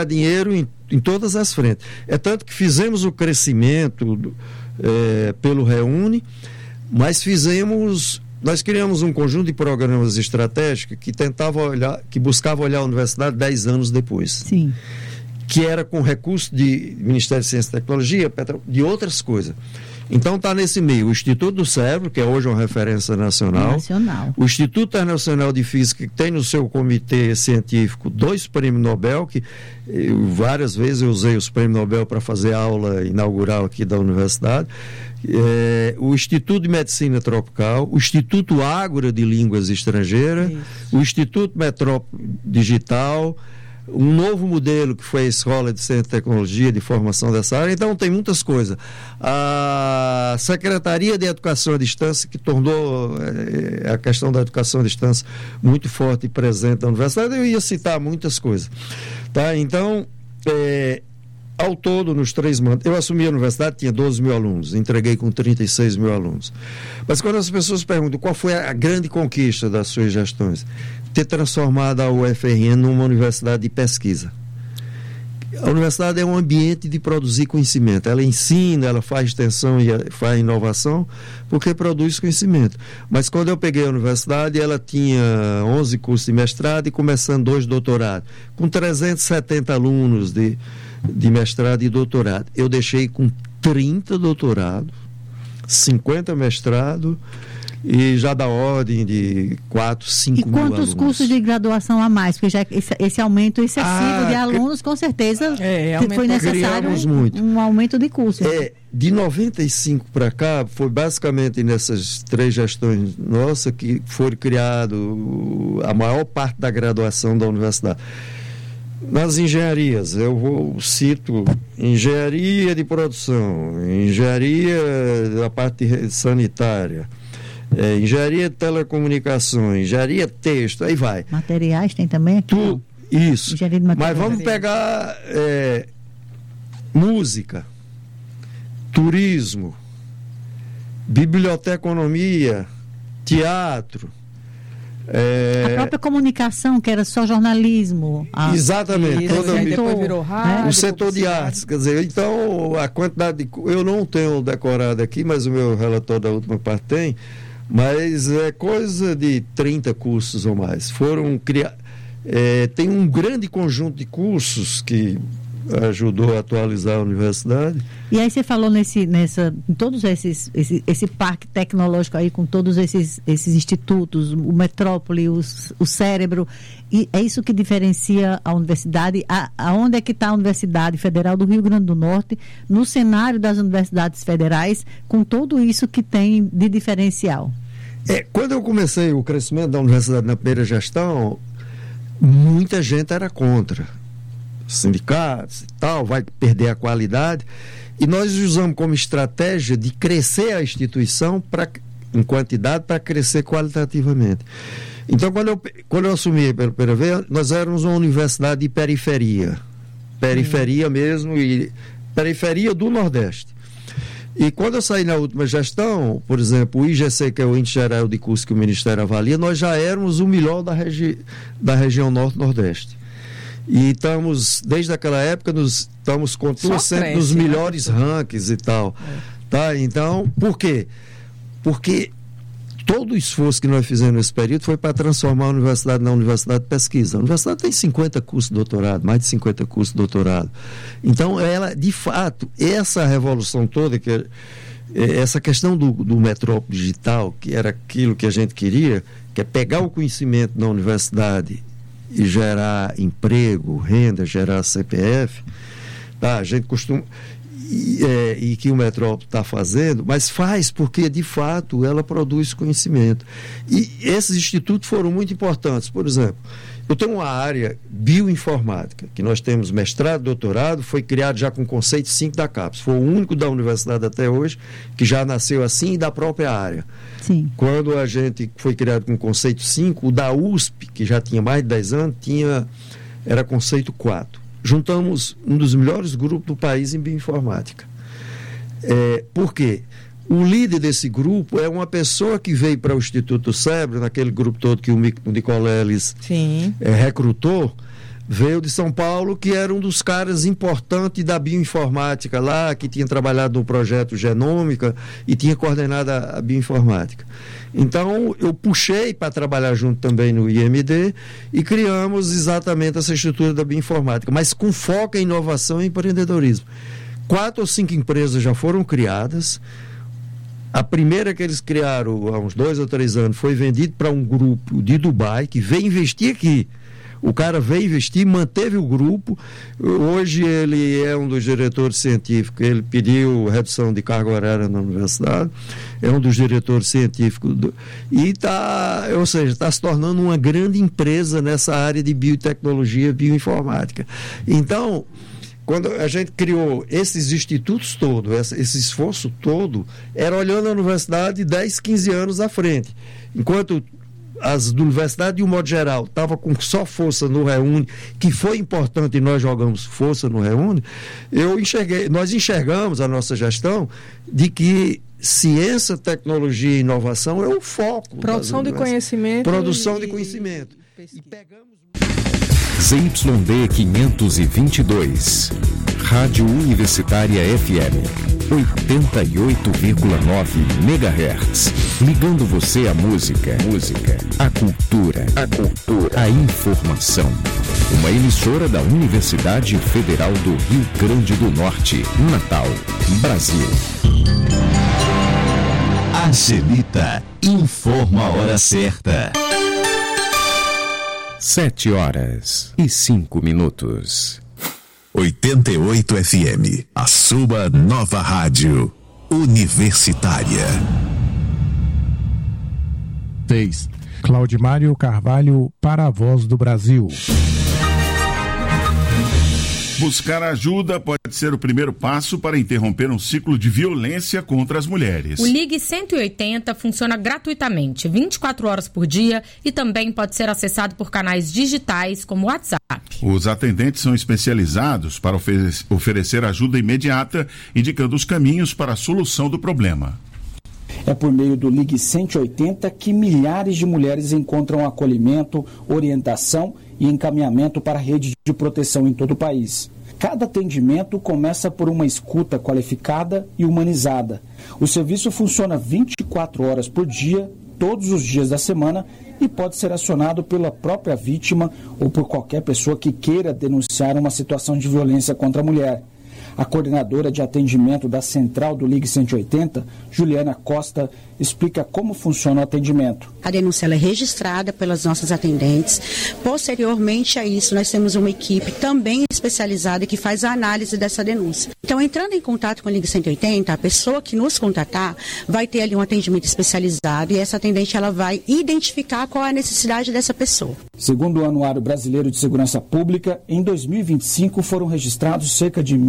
dinheiro em todas as frentes. É tanto que fizemos o crescimento pelo Reúne, mas nós criamos um conjunto de programas estratégicos que buscava olhar a universidade 10 anos depois. Sim. Que era com recurso de Ministério de Ciência e Tecnologia, de outras coisas. Então está nesse meio o Instituto do Cérebro, que é hoje uma referência nacional. O Instituto Internacional de Física, que tem no seu comitê científico 2 prêmios Nobel, que várias vezes eu usei os prêmios Nobel para fazer aula inaugural aqui da universidade. O Instituto de Medicina Tropical, o Instituto Ágora de Línguas Estrangeiras, o Instituto Metrópole Digital, um novo modelo que foi a Escola de Ciência e Tecnologia de formação dessa área. Então tem muitas coisas. A Secretaria de Educação à Distância, que tornou a questão da educação à distância muito forte e presente na universidade. Eu ia citar muitas coisas, tá? Então ao todo, nos 3 mandatos, eu assumi a universidade, tinha 12 mil alunos, entreguei com 36 mil alunos. Mas quando as pessoas perguntam qual foi a grande conquista das suas gestões, ter transformado a UFRN numa universidade de pesquisa. A universidade é um ambiente de produzir conhecimento. Ela ensina, ela faz extensão e faz inovação, porque produz conhecimento. Mas quando eu peguei a universidade, ela tinha 11 cursos de mestrado e começando 2 doutorados, com 370 alunos de mestrado e doutorado. Eu deixei com 30 doutorados, 50 mestrados, e já da ordem de 4, 5 mil alunos. E quantos cursos de graduação a mais? Porque já esse aumento excessivo de alunos, com certeza, foi necessário um aumento de cursos. De 95 para cá, foi basicamente nessas 3 gestões nossas que foi criado a maior parte da graduação da universidade. Nas engenharias, eu cito engenharia de produção, engenharia da parte sanitária, engenharia de telecomunicações, engenharia de texto, aí vai. Materiais tem também aqui? Isso. Mas vamos pegar música, turismo, biblioteconomia, teatro. A própria comunicação, que era só jornalismo. Exatamente. Depois virou rádio, o setor de artes, quer dizer, então a quantidade eu não tenho decorado aqui, mas o meu relatório da última parte mas é coisa de 30 cursos ou mais. Foram criados. Tem um grande conjunto de cursos que ajudou a atualizar a universidade. E aí você falou em todos esse parque tecnológico aí, com todos esses institutos, o Metrópole, o Cérebro, e é isso que diferencia a universidade. Aonde é que está a Universidade Federal do Rio Grande do Norte no cenário das universidades federais, com tudo isso que tem de diferencial? Quando eu comecei o crescimento da universidade na primeira gestão, muita gente era contra. Sindicatos e tal, vai perder a qualidade, e nós usamos como estratégia de crescer a instituição em quantidade para crescer qualitativamente. Então, quando eu assumi pela primeira vez, nós éramos uma universidade de periferia mesmo, e periferia do Nordeste. E quando eu saí na última gestão, por exemplo, o IGC, que é o Índice Geral de Cursos que o Ministério avalia, nós já éramos o melhor da região Norte-Nordeste. E estamos, desde aquela época, estamos com dos melhores rankings e tal. Tá? Então, por quê? Porque todo o esforço que nós fizemos nesse período foi para transformar a universidade na universidade de pesquisa. A universidade tem 50 cursos de doutorado, mais de 50 cursos de doutorado. Então, ela, de fato, essa revolução toda, essa questão do metrópole digital, que era aquilo que a gente queria, que é pegar o conhecimento na universidade e gerar emprego, renda, gerar CPF, tá? A gente costuma, e que o Metrópole está fazendo, mas faz porque, de fato, ela produz conhecimento. E esses institutos foram muito importantes. Por exemplo, eu tenho uma área bioinformática, que nós temos mestrado, doutorado, foi criado já com o conceito 5 da CAPES. Foi o único da universidade até hoje que já nasceu assim, e da própria área. Sim. Quando a gente foi criado com o conceito 5, o da USP, que já tinha mais de 10 anos, era conceito 4. Juntamos um dos melhores grupos do país em bioinformática. Por quê? O líder desse grupo é uma pessoa que veio para o Instituto do Cérebro, naquele grupo todo que o Nicoleles recrutou, veio de São Paulo, que era um dos caras importantes da bioinformática lá, que tinha trabalhado no projeto Genômica e tinha coordenado a bioinformática. Então, eu puxei para trabalhar junto também no IMD e criamos exatamente essa estrutura da bioinformática, mas com foco em inovação e empreendedorismo. 4 ou 5 empresas já foram criadas. A primeira que eles criaram há uns 2 ou 3 anos foi vendida para um grupo de Dubai, que veio investir aqui. O cara veio investir, manteve o grupo. Hoje ele é um dos diretores científicos. Ele pediu redução de carga horária na universidade. É um dos diretores científicos. E está se tornando uma grande empresa nessa área de biotecnologia, bioinformática. Então, quando a gente criou esses institutos todos, esse esforço todo, era olhando a universidade 10, 15 anos à frente. Enquanto as da universidade, de um modo geral, estavam com só força no Reúne, que foi importante e nós jogamos força no Reúne, nós enxergamos a nossa gestão de que ciência, tecnologia e inovação é o foco. Produção de conhecimento. Produção de conhecimento. E pegamos... ZYD 522, Rádio Universitária FM, 88,9 MHz, ligando você à música, à cultura, à informação. Uma emissora da Universidade Federal do Rio Grande do Norte, Natal, Brasil. Angelita informa a hora certa. 7h05. 88 FM, a sua nova rádio universitária. 6. Claudimário Carvalho para a Voz do Brasil. Buscar ajuda pode ser o primeiro passo para interromper um ciclo de violência contra as mulheres. O Ligue 180 funciona gratuitamente, 24 horas por dia, e também pode ser acessado por canais digitais como WhatsApp. Os atendentes são especializados para oferecer ajuda imediata, indicando os caminhos para a solução do problema. É por meio do Ligue 180 que milhares de mulheres encontram acolhimento, orientação e encaminhamento para a rede de proteção em todo o país. Cada atendimento começa por uma escuta qualificada e humanizada. O serviço funciona 24 horas por dia, todos os dias da semana, e pode ser acionado pela própria vítima ou por qualquer pessoa que queira denunciar uma situação de violência contra a mulher. A coordenadora de atendimento da Central do Ligue 180, Juliana Costa, explica como funciona o atendimento. A denúncia ela é registrada pelas nossas atendentes. Posteriormente a isso, nós temos uma equipe também especializada que faz a análise dessa denúncia. Então, entrando em contato com o Ligue 180, a pessoa que nos contatar vai ter ali um atendimento especializado e essa atendente ela vai identificar qual é a necessidade dessa pessoa. Segundo o Anuário Brasileiro de Segurança Pública, em 2025 foram registrados cerca de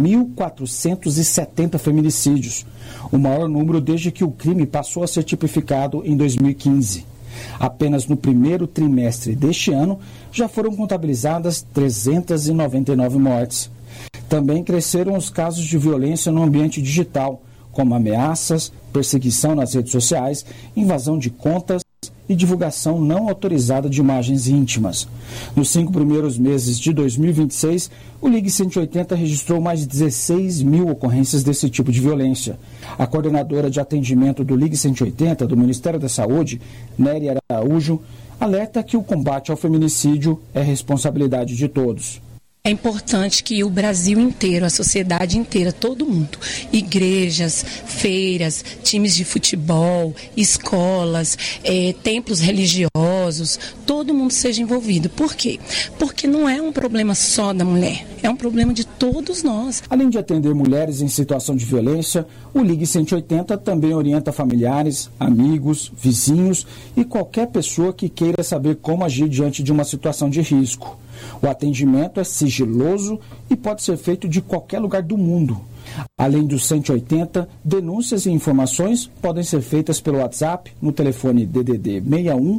1.470 feminicídios, o maior número desde que o crime passou a ser tipificado em 2015. Apenas no primeiro trimestre deste ano já foram contabilizadas 399 mortes. Também cresceram os casos de violência no ambiente digital, como ameaças, perseguição nas redes sociais, invasão de contas e divulgação não autorizada de imagens íntimas. Nos 5 primeiros meses de 2026, o Ligue 180 registrou mais de 16 mil ocorrências desse tipo de violência. A coordenadora de atendimento do Ligue 180 do Ministério da Saúde, Nery Araújo, alerta que o combate ao feminicídio é responsabilidade de todos. É importante que o Brasil inteiro, a sociedade inteira, todo mundo, igrejas, feiras, times de futebol, escolas, templos religiosos, todo mundo seja envolvido. Por quê? Porque não é um problema só da mulher, é um problema de todos nós. Além de atender mulheres em situação de violência, o Ligue 180 também orienta familiares, amigos, vizinhos e qualquer pessoa que queira saber como agir diante de uma situação de risco. O atendimento é sigiloso e pode ser feito de qualquer lugar do mundo. Além do 180, denúncias e informações podem ser feitas pelo WhatsApp no telefone DDD 61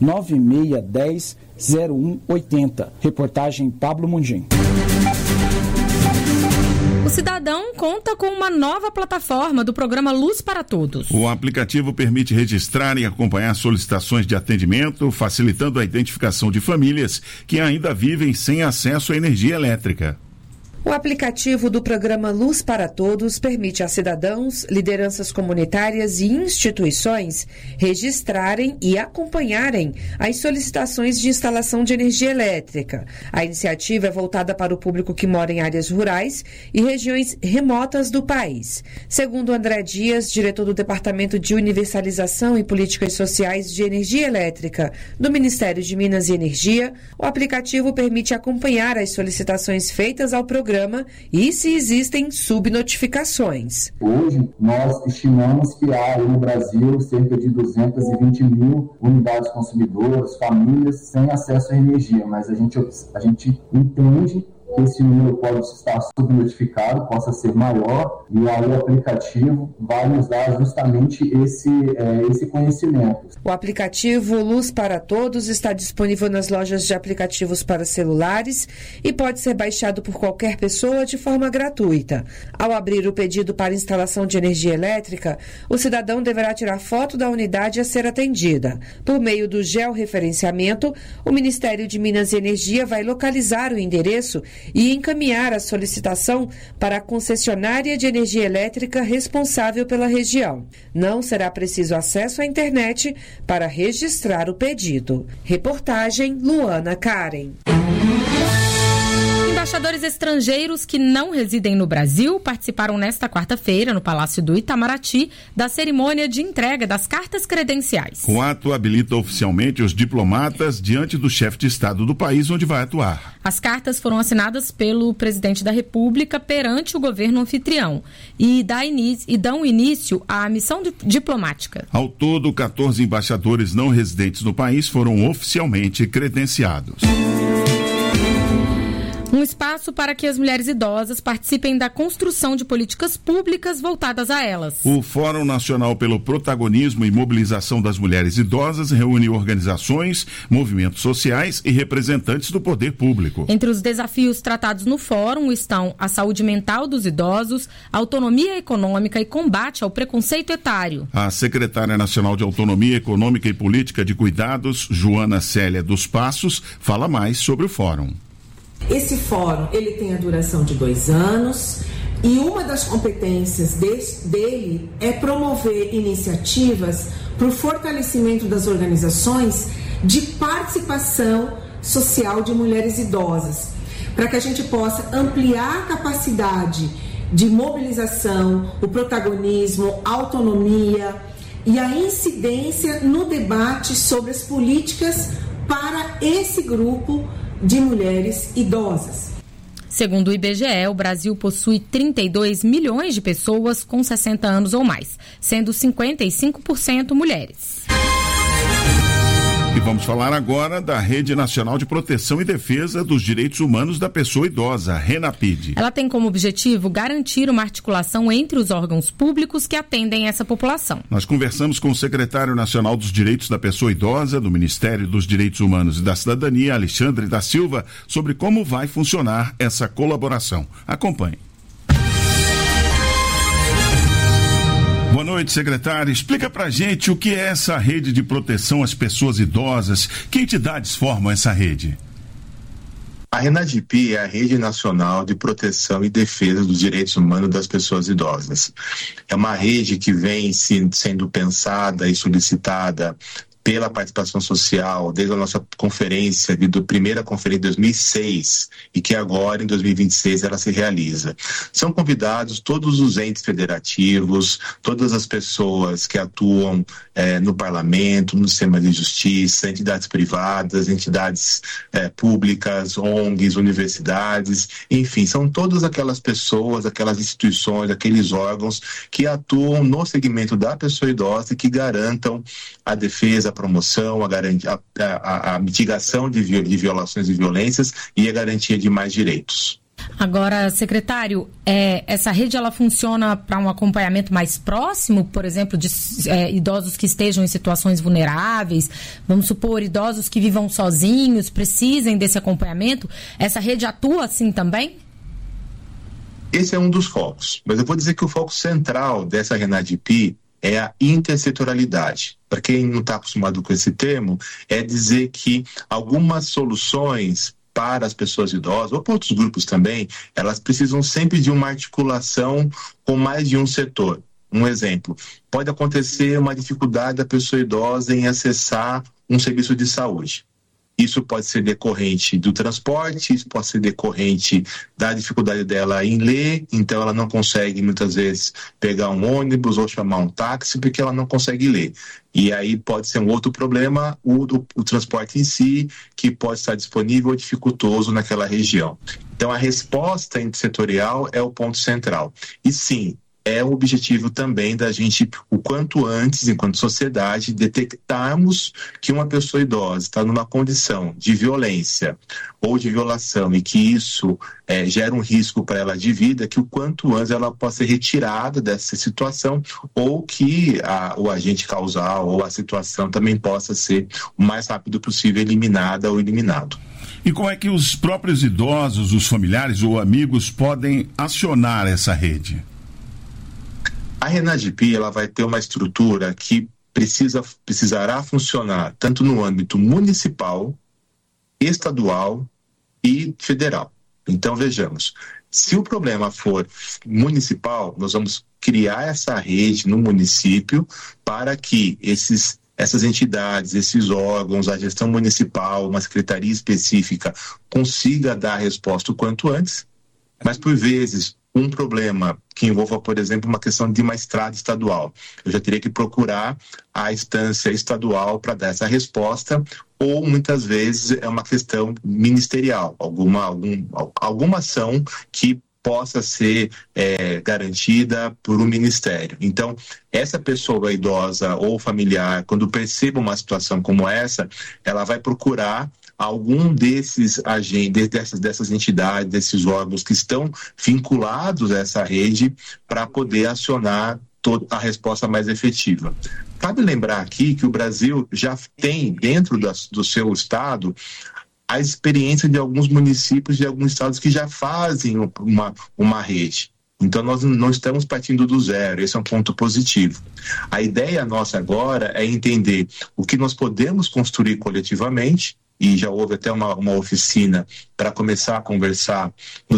9610 0180. Reportagem Pablo Mundim. O cidadão conta com uma nova plataforma do programa Luz para Todos. O aplicativo permite registrar e acompanhar solicitações de atendimento, facilitando a identificação de famílias que ainda vivem sem acesso à energia elétrica. O aplicativo do programa Luz para Todos permite a cidadãos, lideranças comunitárias e instituições registrarem e acompanharem as solicitações de instalação de energia elétrica. A iniciativa é voltada para o público que mora em áreas rurais e regiões remotas do país. Segundo André Dias, diretor do Departamento de Universalização e Políticas Sociais de Energia Elétrica do Ministério de Minas e Energia, o aplicativo permite acompanhar as solicitações feitas ao programa e se existem subnotificações. Hoje, nós estimamos que há no Brasil cerca de 220 mil unidades consumidoras, famílias sem acesso à energia, mas a gente entende que esse número pode estar subnotificado, possa ser maior, e aí o aplicativo vai nos dar justamente esse conhecimento. O aplicativo Luz para Todos está disponível nas lojas de aplicativos para celulares e pode ser baixado por qualquer pessoa de forma gratuita. Ao abrir o pedido para instalação de energia elétrica, o cidadão deverá tirar foto da unidade a ser atendida. Por meio do georreferenciamento, o Ministério de Minas e Energia vai localizar o endereço e encaminhar a solicitação para a concessionária de energia elétrica responsável pela região. Não será preciso acesso à internet para registrar o pedido. Reportagem Luana Karen. Embaixadores estrangeiros que não residem no Brasil participaram nesta quarta-feira, no Palácio do Itamaraty, da cerimônia de entrega das cartas credenciais. O ato habilita oficialmente os diplomatas diante do chefe de Estado do país onde vai atuar. As cartas foram assinadas pelo presidente da República perante o governo anfitrião e dão início à missão diplomática. Ao todo, 14 embaixadores não residentes no país foram oficialmente credenciados. Um espaço para que as mulheres idosas participem da construção de políticas públicas voltadas a elas. O Fórum Nacional pelo Protagonismo e Mobilização das Mulheres Idosas reúne organizações, movimentos sociais e representantes do poder público. Entre os desafios tratados no fórum estão a saúde mental dos idosos, a autonomia econômica e combate ao preconceito etário. A secretária nacional de Autonomia Econômica e Política de Cuidados, Joana Célia dos Passos, fala mais sobre o fórum. Esse fórum, ele tem a duração de 2 anos e uma das competências dele é promover iniciativas para o fortalecimento das organizações de participação social de mulheres idosas, para que a gente possa ampliar a capacidade de mobilização, o protagonismo, a autonomia e a incidência no debate sobre as políticas para esse grupo de mulheres idosas. Segundo o IBGE, o Brasil possui 32 milhões de pessoas com 60 anos ou mais, sendo 55% mulheres. E vamos falar agora da Rede Nacional de Proteção e Defesa dos Direitos Humanos da Pessoa Idosa, RENAPID. Ela tem como objetivo garantir uma articulação entre os órgãos públicos que atendem essa população. Nós conversamos com o secretário nacional dos Direitos da Pessoa Idosa, do Ministério dos Direitos Humanos e da Cidadania, Alexandre da Silva, sobre como vai funcionar essa colaboração. Acompanhe. Boa noite, secretário. Explica pra gente o que é essa rede de proteção às pessoas idosas. Que entidades formam essa rede? A RENADIP é a Rede Nacional de Proteção e Defesa dos Direitos Humanos das Pessoas Idosas. É uma rede que vem sendo pensada e solicitada pela participação social, desde a nossa conferência, primeira conferência de 2006, e que agora, em 2026, ela se realiza. São convidados todos os entes federativos, todas as pessoas que atuam no parlamento, no sistema de justiça, entidades privadas, entidades públicas, ONGs, universidades, enfim, são todas aquelas pessoas, aquelas instituições, aqueles órgãos que atuam no segmento da pessoa idosa e que garantam a defesa, a promoção, a mitigação de violações e violências e a garantia de mais direitos. Agora, secretário, essa rede ela funciona para um acompanhamento mais próximo, por exemplo, de idosos que estejam em situações vulneráveis, vamos supor, idosos que vivam sozinhos, precisem desse acompanhamento. Essa rede atua assim também? Esse é um dos focos, mas eu vou dizer que o foco central dessa RENADIP é a intersetorialidade. Para quem não está acostumado com esse termo, é dizer que algumas soluções para as pessoas idosas, ou para outros grupos também, elas precisam sempre de uma articulação com mais de um setor. Um exemplo, pode acontecer uma dificuldade da pessoa idosa em acessar um serviço de saúde. Isso pode ser decorrente do transporte, isso pode ser decorrente da dificuldade dela em ler, então ela não consegue muitas vezes pegar um ônibus ou chamar um táxi porque ela não consegue ler. E aí pode ser um outro problema, o transporte em si, que pode estar disponível ou dificultoso naquela região. Então a resposta intersetorial é o ponto central. E sim, é o objetivo também da gente, o quanto antes, enquanto sociedade, detectarmos que uma pessoa idosa está numa condição de violência ou de violação e que isso gera um risco para ela de vida, que o quanto antes ela possa ser retirada dessa situação ou que o agente causal ou a situação também possa ser o mais rápido possível eliminada ou eliminado. E como é que os próprios idosos, os familiares ou amigos podem acionar essa rede? A RENADIP, ela vai ter uma estrutura que precisará funcionar tanto no âmbito municipal, estadual e federal. Então, vejamos, se o problema for municipal, nós vamos criar essa rede no município para que essas entidades, esses órgãos, a gestão municipal, uma secretaria específica, consiga dar a resposta o quanto antes, mas por vezes um problema que envolva, por exemplo, uma questão de uma estrada estadual. Eu já teria que procurar a instância estadual para dar essa resposta, ou muitas vezes é uma questão ministerial, alguma ação que possa ser garantida por um ministério. Então, essa pessoa idosa ou familiar, quando perceba uma situação como essa, ela vai procurar algum desses agentes, dessas entidades, desses órgãos que estão vinculados a essa rede para poder acionar a resposta mais efetiva. Cabe lembrar aqui que o Brasil já tem, dentro do seu estado, a experiência de alguns municípios de alguns estados que já fazem uma rede. Então, nós não estamos partindo do zero, esse é um ponto positivo. A ideia nossa agora é entender o que nós podemos construir coletivamente, e já houve até uma oficina para começar a conversar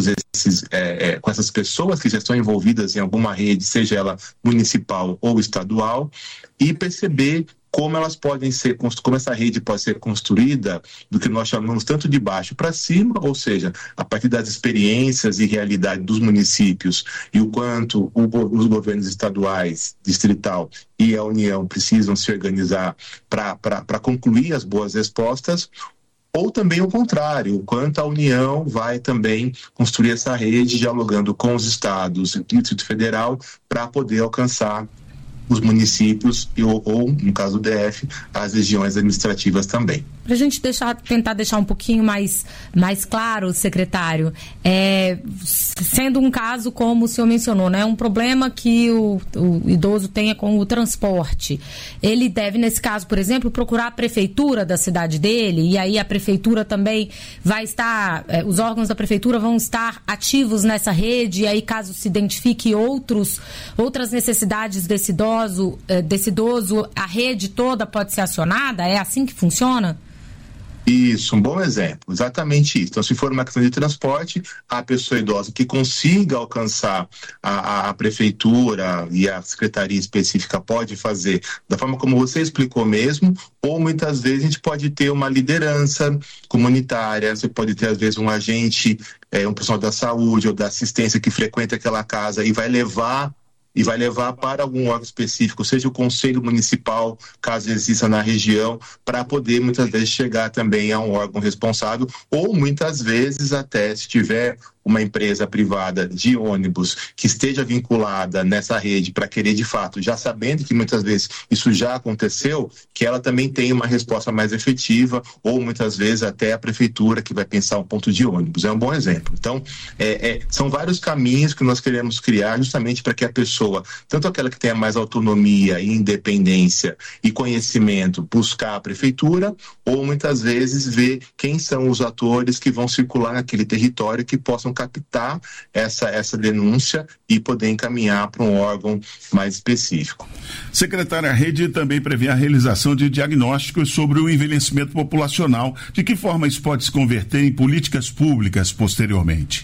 com essas pessoas que já estão envolvidas em alguma rede, seja ela municipal ou estadual, e perceber como elas podem ser, como essa rede pode ser construída do que nós chamamos tanto de baixo para cima, ou seja, a partir das experiências e realidade dos municípios e o quanto os governos estaduais, distrital e a União precisam se organizar para concluir as boas respostas, ou também o contrário, o quanto a União vai também construir essa rede dialogando com os estados e o Distrito Federal para poder alcançar os municípios ou, no caso do DF, as regiões administrativas também. Para a gente tentar deixar um pouquinho mais claro, secretário, sendo um caso como o senhor mencionou, né, um problema que o idoso tenha com o transporte, ele deve, nesse caso, por exemplo, procurar a prefeitura da cidade dele, e aí a prefeitura também vai estar, os órgãos da prefeitura vão estar ativos nessa rede, e aí caso se identifique outras necessidades desse idoso, a rede toda pode ser acionada? É assim que funciona? Isso, um bom exemplo, exatamente isso. Então, se for uma questão de transporte, a pessoa idosa que consiga alcançar a prefeitura e a secretaria específica pode fazer da forma como você explicou mesmo, ou muitas vezes a gente pode ter uma liderança comunitária, você pode ter às vezes um agente, um pessoal da saúde ou da assistência que frequenta aquela casa e vai levar para algum órgão específico, seja o conselho municipal, caso exista na região, para poder muitas vezes chegar também a um órgão responsável, ou muitas vezes até se tiver uma empresa privada de ônibus que esteja vinculada nessa rede para querer de fato, já sabendo que muitas vezes isso já aconteceu, que ela também tenha uma resposta mais efetiva, ou muitas vezes até a prefeitura que vai pensar um ponto de ônibus. É um bom exemplo. Então, são vários caminhos que nós queremos criar justamente para que a pessoa, tanto aquela que tenha mais autonomia e independência e conhecimento, buscar a prefeitura, ou muitas vezes ver quem são os atores que vão circular naquele território que possam possam captar essa denúncia e poder encaminhar para um órgão mais específico. Secretária, a rede também prevê a realização de diagnósticos sobre o envelhecimento populacional. De que forma isso pode se converter em políticas públicas posteriormente?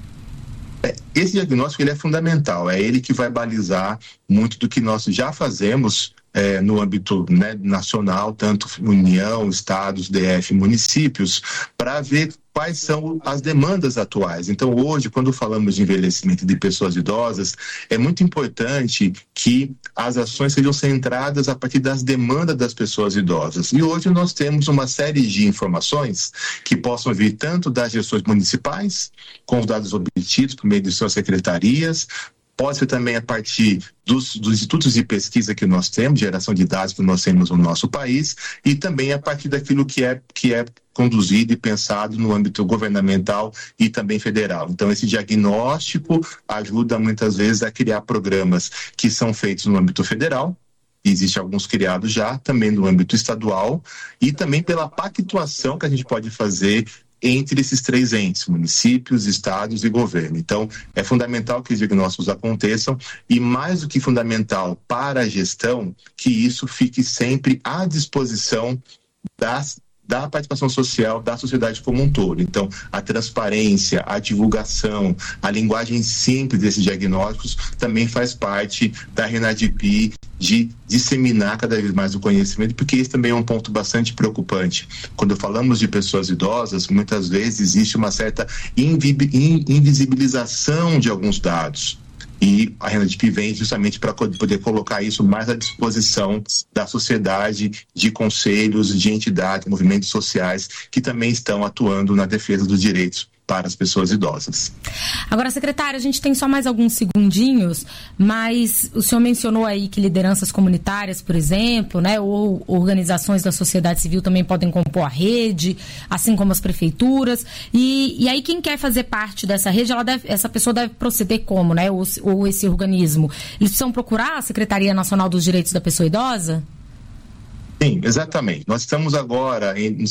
Esse diagnóstico ele é fundamental, é ele que vai balizar muito do que nós já fazemos no âmbito, né, nacional, tanto União, Estados, DF, municípios, para ver quais são as demandas atuais. Então, hoje, quando falamos de envelhecimento de pessoas idosas, é muito importante que as ações sejam centradas a partir das demandas das pessoas idosas. E hoje nós temos uma série de informações que possam vir tanto das gestões municipais, com os dados obtidos por meio de suas secretarias, pode ser também a partir dos institutos de pesquisa que nós temos, geração de dados que nós temos no nosso país, e também a partir daquilo que é conduzido e pensado no âmbito governamental e também federal. Então, esse diagnóstico ajuda muitas vezes a criar programas que são feitos no âmbito federal. Existem alguns criados já, também no âmbito estadual, e também pela pactuação que a gente pode fazer entre esses três entes, municípios, estados e governo. Então, é fundamental que os diagnósticos aconteçam e, mais do que fundamental para a gestão, que isso fique sempre à disposição da participação social da sociedade como um todo. Então, a transparência, a divulgação, a linguagem simples desses diagnósticos também faz parte da RENADIP de disseminar cada vez mais o conhecimento, porque esse também é um ponto bastante preocupante. Quando falamos de pessoas idosas, muitas vezes existe uma certa invisibilização de alguns dados. E a RENADIP vem justamente para poder colocar isso mais à disposição da sociedade, de conselhos, de entidades, movimentos sociais que também estão atuando na defesa dos direitos para as pessoas idosas. Agora, secretária, a gente tem só mais alguns segundinhos, mas o senhor mencionou aí que lideranças comunitárias, por exemplo, né, ou organizações da sociedade civil também podem compor a rede, assim como as prefeituras, e aí quem quer fazer parte dessa rede, essa pessoa deve proceder como, né, ou esse organismo? Eles precisam procurar a Secretaria Nacional dos Direitos da Pessoa Idosa? Sim, exatamente. Nós estamos agora, no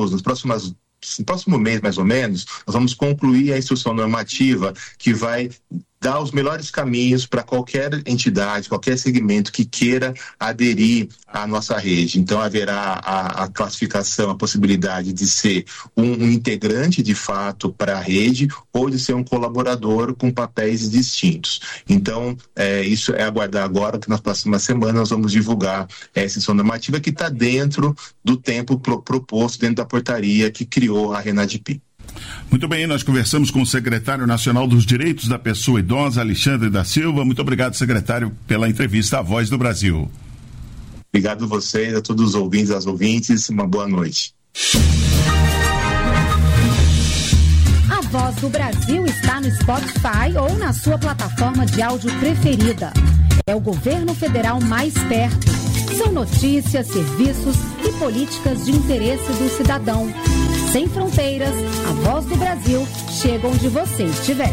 próximo mês, mais ou menos, nós vamos concluir a instrução normativa que vai dar os melhores caminhos para qualquer entidade, qualquer segmento que queira aderir à nossa rede. Então, haverá a classificação, a possibilidade de ser um integrante, de fato, para a rede ou de ser um colaborador com papéis distintos. Então, isso é aguardar agora, que nas próximas semanas nós vamos divulgar essa instrução normativa que está dentro do tempo proposto, dentro da portaria que criou a RENADIP. Muito bem, nós conversamos com o secretário nacional dos Direitos da Pessoa Idosa, Alexandre da Silva. Muito obrigado, secretário, pela entrevista à Voz do Brasil. Obrigado a vocês, a todos os ouvintes, as ouvintes, uma boa noite. A Voz do Brasil está no Spotify ou na sua plataforma de áudio preferida. É o governo federal mais perto. São notícias, serviços e políticas de interesse do cidadão. Sem fronteiras, a Voz do Brasil chega onde você estiver.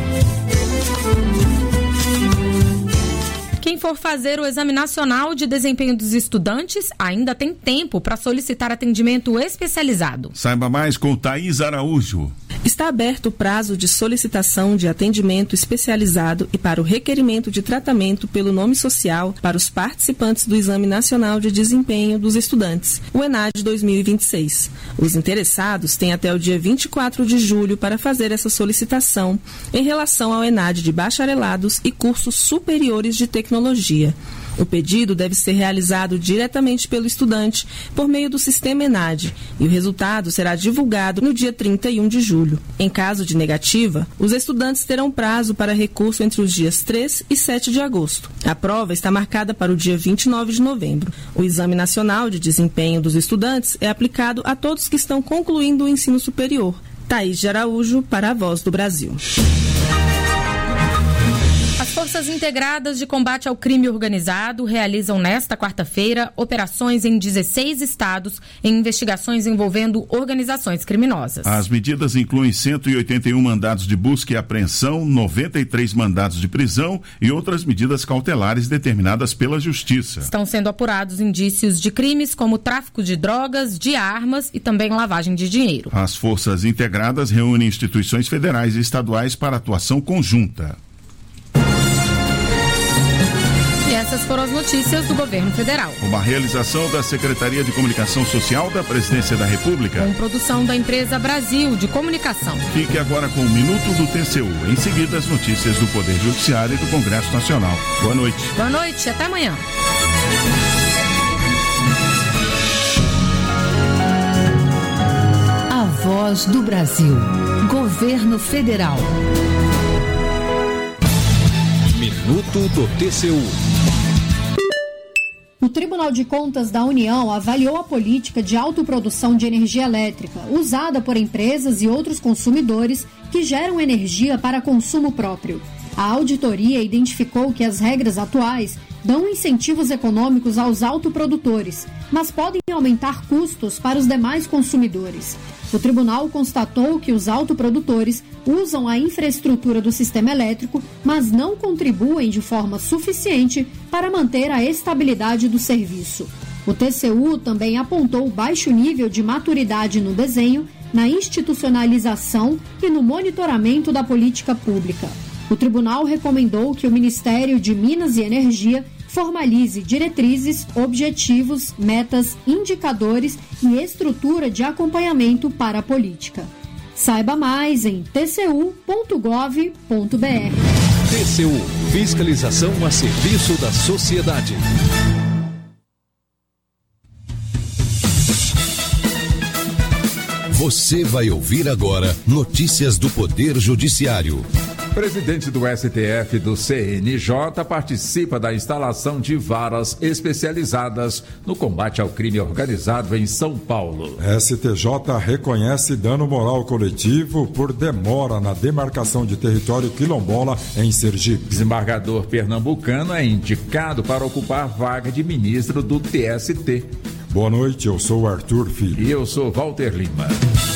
Quem for fazer o Exame Nacional de Desempenho dos Estudantes ainda tem tempo para solicitar atendimento especializado. Saiba mais com Thaís Araújo. Está aberto o prazo de solicitação de atendimento especializado e para o requerimento de tratamento pelo nome social para os participantes do Exame Nacional de Desempenho dos Estudantes, o ENAD 2026. Os interessados têm até o dia 24 de julho para fazer essa solicitação em relação ao ENAD de bacharelados e cursos superiores de tecnologia. O pedido deve ser realizado diretamente pelo estudante por meio do sistema ENAD e o resultado será divulgado no dia 31 de julho. Em caso de negativa, os estudantes terão prazo para recurso entre os dias 3 e 7 de agosto. A prova está marcada para o dia 29 de novembro. O Exame Nacional de Desempenho dos Estudantes é aplicado a todos que estão concluindo o ensino superior. Thaís de Araújo, para a Voz do Brasil. As Forças Forças Integradas de Combate ao Crime Organizado realizam nesta quarta-feira operações em 16 estados em investigações envolvendo organizações criminosas. As medidas incluem 181 mandados de busca e apreensão, 93 mandados de prisão e outras medidas cautelares determinadas pela Justiça. Estão sendo apurados indícios de crimes como tráfico de drogas, de armas e também lavagem de dinheiro. As Forças Integradas reúnem instituições federais e estaduais para atuação conjunta. E essas foram as notícias do governo federal. Uma realização da Secretaria de Comunicação Social da Presidência da República. Com produção da empresa Brasil de Comunicação. Fique agora com o Minuto do TCU. Em seguida, as notícias do Poder Judiciário e do Congresso Nacional. Boa noite. Boa noite, até amanhã. A Voz do Brasil. Governo Federal. Minuto do TCU. O Tribunal de Contas da União avaliou a política de autoprodução de energia elétrica usada por empresas e outros consumidores que geram energia para consumo próprio. A auditoria identificou que as regras atuais dão incentivos econômicos aos autoprodutores, mas podem aumentar custos para os demais consumidores. O tribunal constatou que os autoprodutores usam a infraestrutura do sistema elétrico, mas não contribuem de forma suficiente para manter a estabilidade do serviço. O TCU também apontou baixo nível de maturidade no desenho, na institucionalização e no monitoramento da política pública. O tribunal recomendou que o Ministério de Minas e Energia formalize diretrizes, objetivos, metas, indicadores e estrutura de acompanhamento para a política. Saiba mais em tcu.gov.br. TCU, fiscalização a serviço da sociedade. Você vai ouvir agora notícias do Poder Judiciário. Presidente do STF do CNJ participa da instalação de varas especializadas no combate ao crime organizado em São Paulo. STJ reconhece dano moral coletivo por demora na demarcação de território quilombola em Sergipe. Desembargador pernambucano é indicado para ocupar vaga de ministro do TST. Boa noite, eu sou Arthur Filho. E eu sou Walter Lima.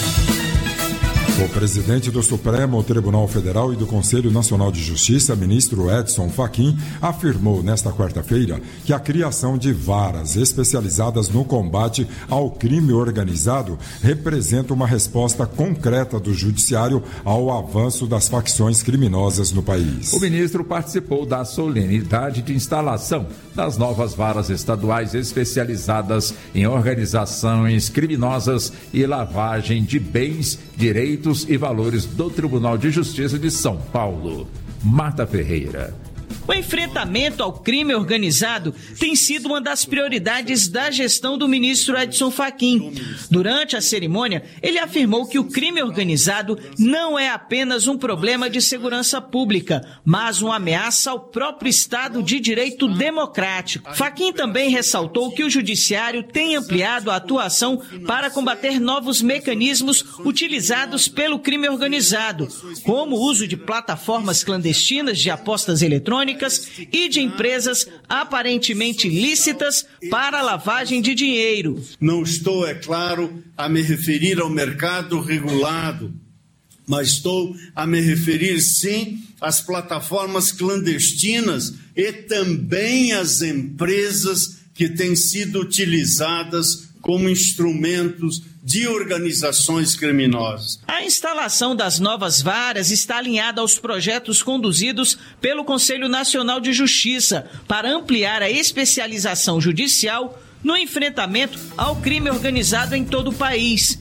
O presidente do Supremo Tribunal Federal e do Conselho Nacional de Justiça, ministro Edson Fachin, afirmou nesta quarta-feira que a criação de varas especializadas no combate ao crime organizado representa uma resposta concreta do judiciário ao avanço das facções criminosas no país. O ministro participou da solenidade de instalação das novas varas estaduais especializadas em organizações criminosas e lavagem de bens, direitos e valores do Tribunal de Justiça de São Paulo. Marta Ferreira. O enfrentamento ao crime organizado tem sido uma das prioridades da gestão do ministro Edson Fachin. Durante a cerimônia, ele afirmou que o crime organizado não é apenas um problema de segurança pública, mas uma ameaça ao próprio Estado de Direito democrático. Fachin também ressaltou que o Judiciário tem ampliado a atuação para combater novos mecanismos utilizados pelo crime organizado, como o uso de plataformas clandestinas de apostas eletrônicas e de empresas aparentemente lícitas para lavagem de dinheiro. Não estou, é claro, a me referir ao mercado regulado, mas estou a me referir, sim, às plataformas clandestinas e também às empresas que têm sido utilizadas como instrumentos de organizações criminosas. A instalação das novas varas está alinhada aos projetos conduzidos pelo Conselho Nacional de Justiça para ampliar a especialização judicial no enfrentamento ao crime organizado em todo o país.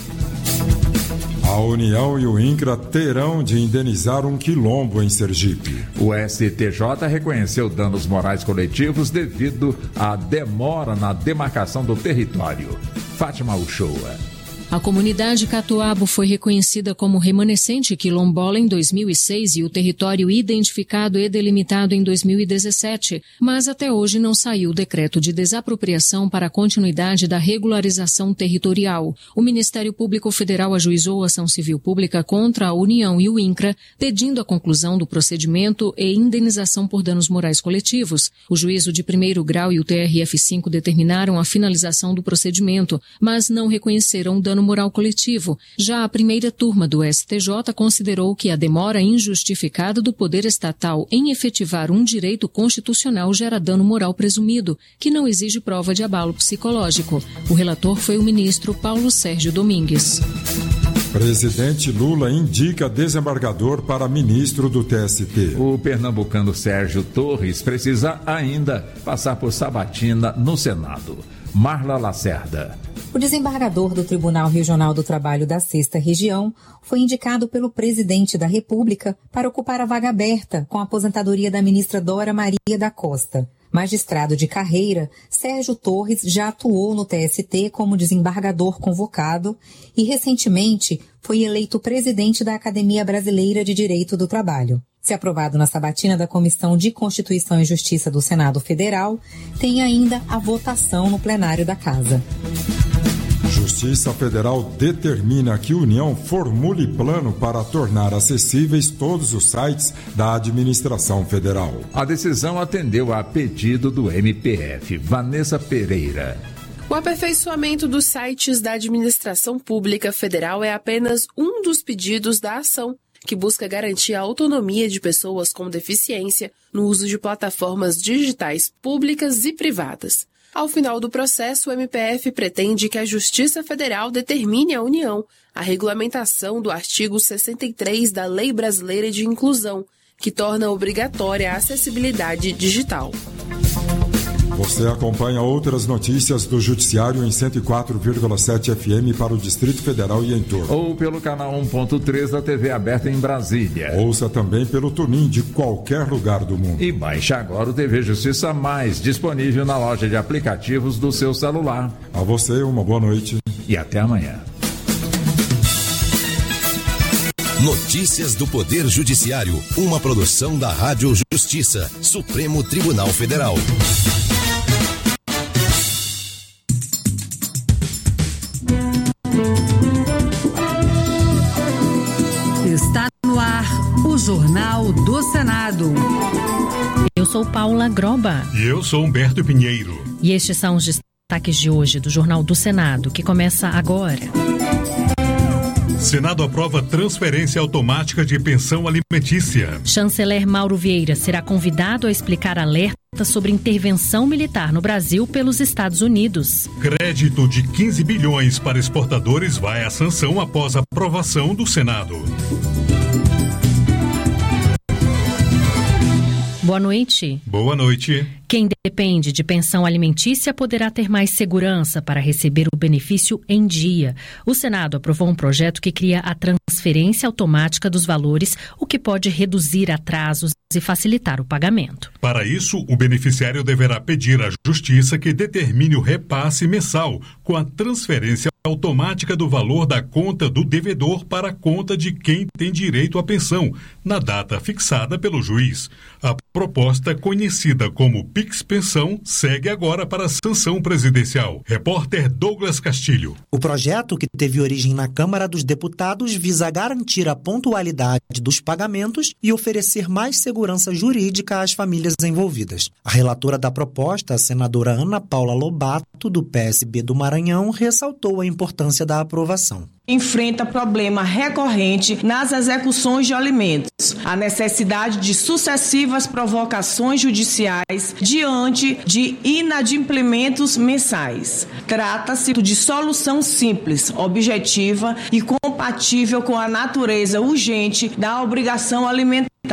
A União e o INCRA terão de indenizar um quilombo em Sergipe. O STJ reconheceu danos morais coletivos devido à demora na demarcação do território. Fátima Uchoa. A comunidade Catuabo foi reconhecida como remanescente quilombola em 2006 e o território identificado e delimitado em 2017, mas até hoje não saiu o decreto de desapropriação para a continuidade da regularização territorial. O Ministério Público Federal ajuizou a ação civil pública contra a União e o INCRA, pedindo a conclusão do procedimento e indenização por danos morais coletivos. O juízo de primeiro grau e o TRF5 determinaram a finalização do procedimento, mas não reconheceram dano moral coletivo. Já a primeira turma do STJ considerou que a demora injustificada do poder estatal em efetivar um direito constitucional gera dano moral presumido, que não exige prova de abalo psicológico. O relator foi o ministro Paulo Sérgio Domingues. Presidente Lula indica desembargador para ministro do TST. O pernambucano Sérgio Torres precisa ainda passar por sabatina no Senado. Marla Lacerda. O desembargador do Tribunal Regional do Trabalho da 6ª Região foi indicado pelo presidente da República para ocupar a vaga aberta com a aposentadoria da ministra Dora Maria da Costa. Magistrado de carreira, Sérgio Torres já atuou no TST como desembargador convocado e, recentemente, foi eleito presidente da Academia Brasileira de Direito do Trabalho. Se aprovado na sabatina da Comissão de Constituição e Justiça do Senado Federal, tem ainda a votação no plenário da Casa. Justiça Federal determina que a União formule plano para tornar acessíveis todos os sites da administração federal. A decisão atendeu a pedido do MPF. Vanessa Pereira. O aperfeiçoamento dos sites da administração pública federal é apenas um dos pedidos da ação, que busca garantir a autonomia de pessoas com deficiência no uso de plataformas digitais públicas e privadas. Ao final do processo, o MPF pretende que a Justiça Federal determine à União a regulamentação do artigo 63 da Lei Brasileira de Inclusão, que torna obrigatória a acessibilidade digital. Você acompanha outras notícias do Judiciário em 104,7 FM para o Distrito Federal e em torno. Ou pelo canal 1.3 da TV aberta em Brasília. Ouça também pelo TuneIn de qualquer lugar do mundo. E baixe agora o TV Justiça Mais, disponível na loja de aplicativos do seu celular. A você, uma boa noite. E até amanhã. Notícias do Poder Judiciário, uma produção da Rádio Justiça, Supremo Tribunal Federal. Está no ar o Jornal do Senado. Eu sou Paula Groba. E eu sou Humberto Pinheiro. E estes são os destaques de hoje do Jornal do Senado, que começa agora. Senado aprova transferência automática de pensão alimentícia. Chanceler Mauro Vieira será convidado a explicar alerta sobre intervenção militar no Brasil pelos Estados Unidos. Crédito de 15 bilhões para exportadores vai à sanção após a aprovação do Senado. Boa noite. Boa noite. Quem depende de pensão alimentícia poderá ter mais segurança para receber o benefício em dia. O Senado aprovou um projeto que cria a transferência automática dos valores, o que pode reduzir atrasos e facilitar o pagamento. Para isso, o beneficiário deverá pedir à Justiça que determine o repasse mensal com a transferência automática do valor da conta do devedor para a conta de quem tem direito à pensão, na data fixada pelo juiz. A proposta, conhecida como Pix Pensão, segue agora para a sanção presidencial. Repórter Douglas Castilho. O projeto, que teve origem na Câmara dos Deputados, visa garantir a pontualidade dos pagamentos e oferecer mais segurança jurídica às famílias envolvidas. A relatora da proposta, a senadora Ana Paula Lobato, do PSB do Maranhão, ressaltou a importância da aprovação. Enfrenta problema recorrente nas execuções de alimentos, a necessidade de sucessivas provocações judiciais diante de inadimplementos mensais. Trata-se de solução simples, objetiva e compatível com a natureza urgente da obrigação alimentar.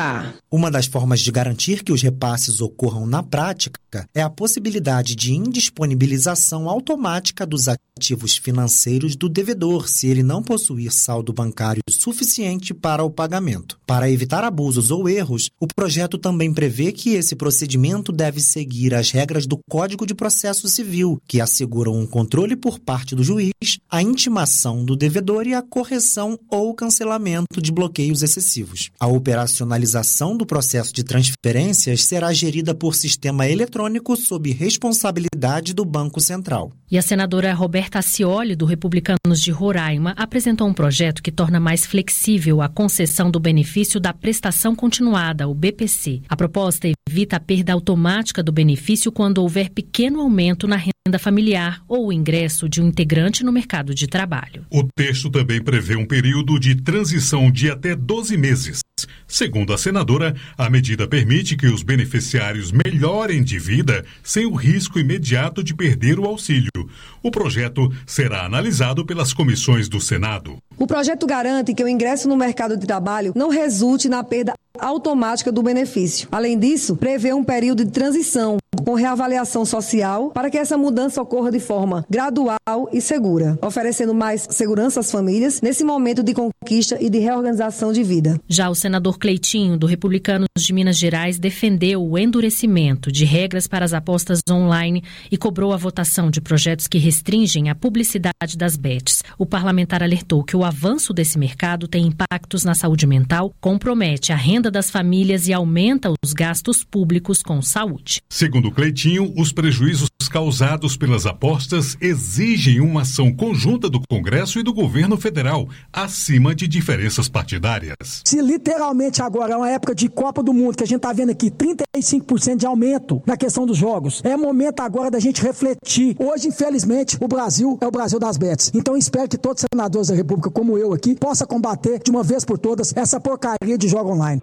Uma das formas de garantir que os repasses ocorram na prática é a possibilidade de indisponibilização automática dos ativos financeiros do devedor, se ele não possuir saldo bancário suficiente para o pagamento. Para evitar abusos ou erros, o projeto também prevê que esse procedimento deve seguir as regras do Código de Processo Civil, que asseguram um controle por parte do juiz, a intimação do devedor e a correção ou cancelamento de bloqueios excessivos. A operacionalização do processo de transferências será gerida por sistema eletrônico sob responsabilidade do Banco Central. E a senadora Roberta Acioli, do Republicanos de Roraima, apresentou um projeto que torna mais flexível a concessão do benefício da prestação continuada, o BPC. A proposta evita a perda automática do benefício quando houver pequeno aumento na renda familiar ou o ingresso de um integrante no mercado de trabalho. O texto também prevê um período de transição de até 12 meses. Segundo a senadora, a medida permite que os beneficiários melhorem de vida sem o risco imediato de perder o auxílio. O projeto será analisado pelas comissões do Senado. O projeto garante que o ingresso no mercado de trabalho não resulte na perda automática do benefício. Além disso, prevê um período de transição com reavaliação social para que essa mudança ocorra de forma gradual e segura, oferecendo mais segurança às famílias nesse momento de conquista e de reorganização de vida. Já o senador Cleitinho, do Republicanos de Minas Gerais, defendeu o endurecimento de regras para as apostas online e cobrou a votação de projetos que restringem a publicidade das bets. O parlamentar alertou que o avanço desse mercado tem impactos na saúde mental, compromete a renda das famílias e aumenta os gastos públicos com saúde. Segundo Cleitinho, os prejuízos causados pelas apostas exigem uma ação conjunta do Congresso e do governo federal, acima de diferenças partidárias. Se literalmente agora é uma época de Copa do Mundo, que a gente está vendo aqui 35% de aumento na questão dos jogos, é momento agora da gente refletir. Hoje, infelizmente, o Brasil é o Brasil das bets. Então, espero que todos os senadores da República, como eu aqui, possam combater de uma vez por todas essa porcaria de jogo online.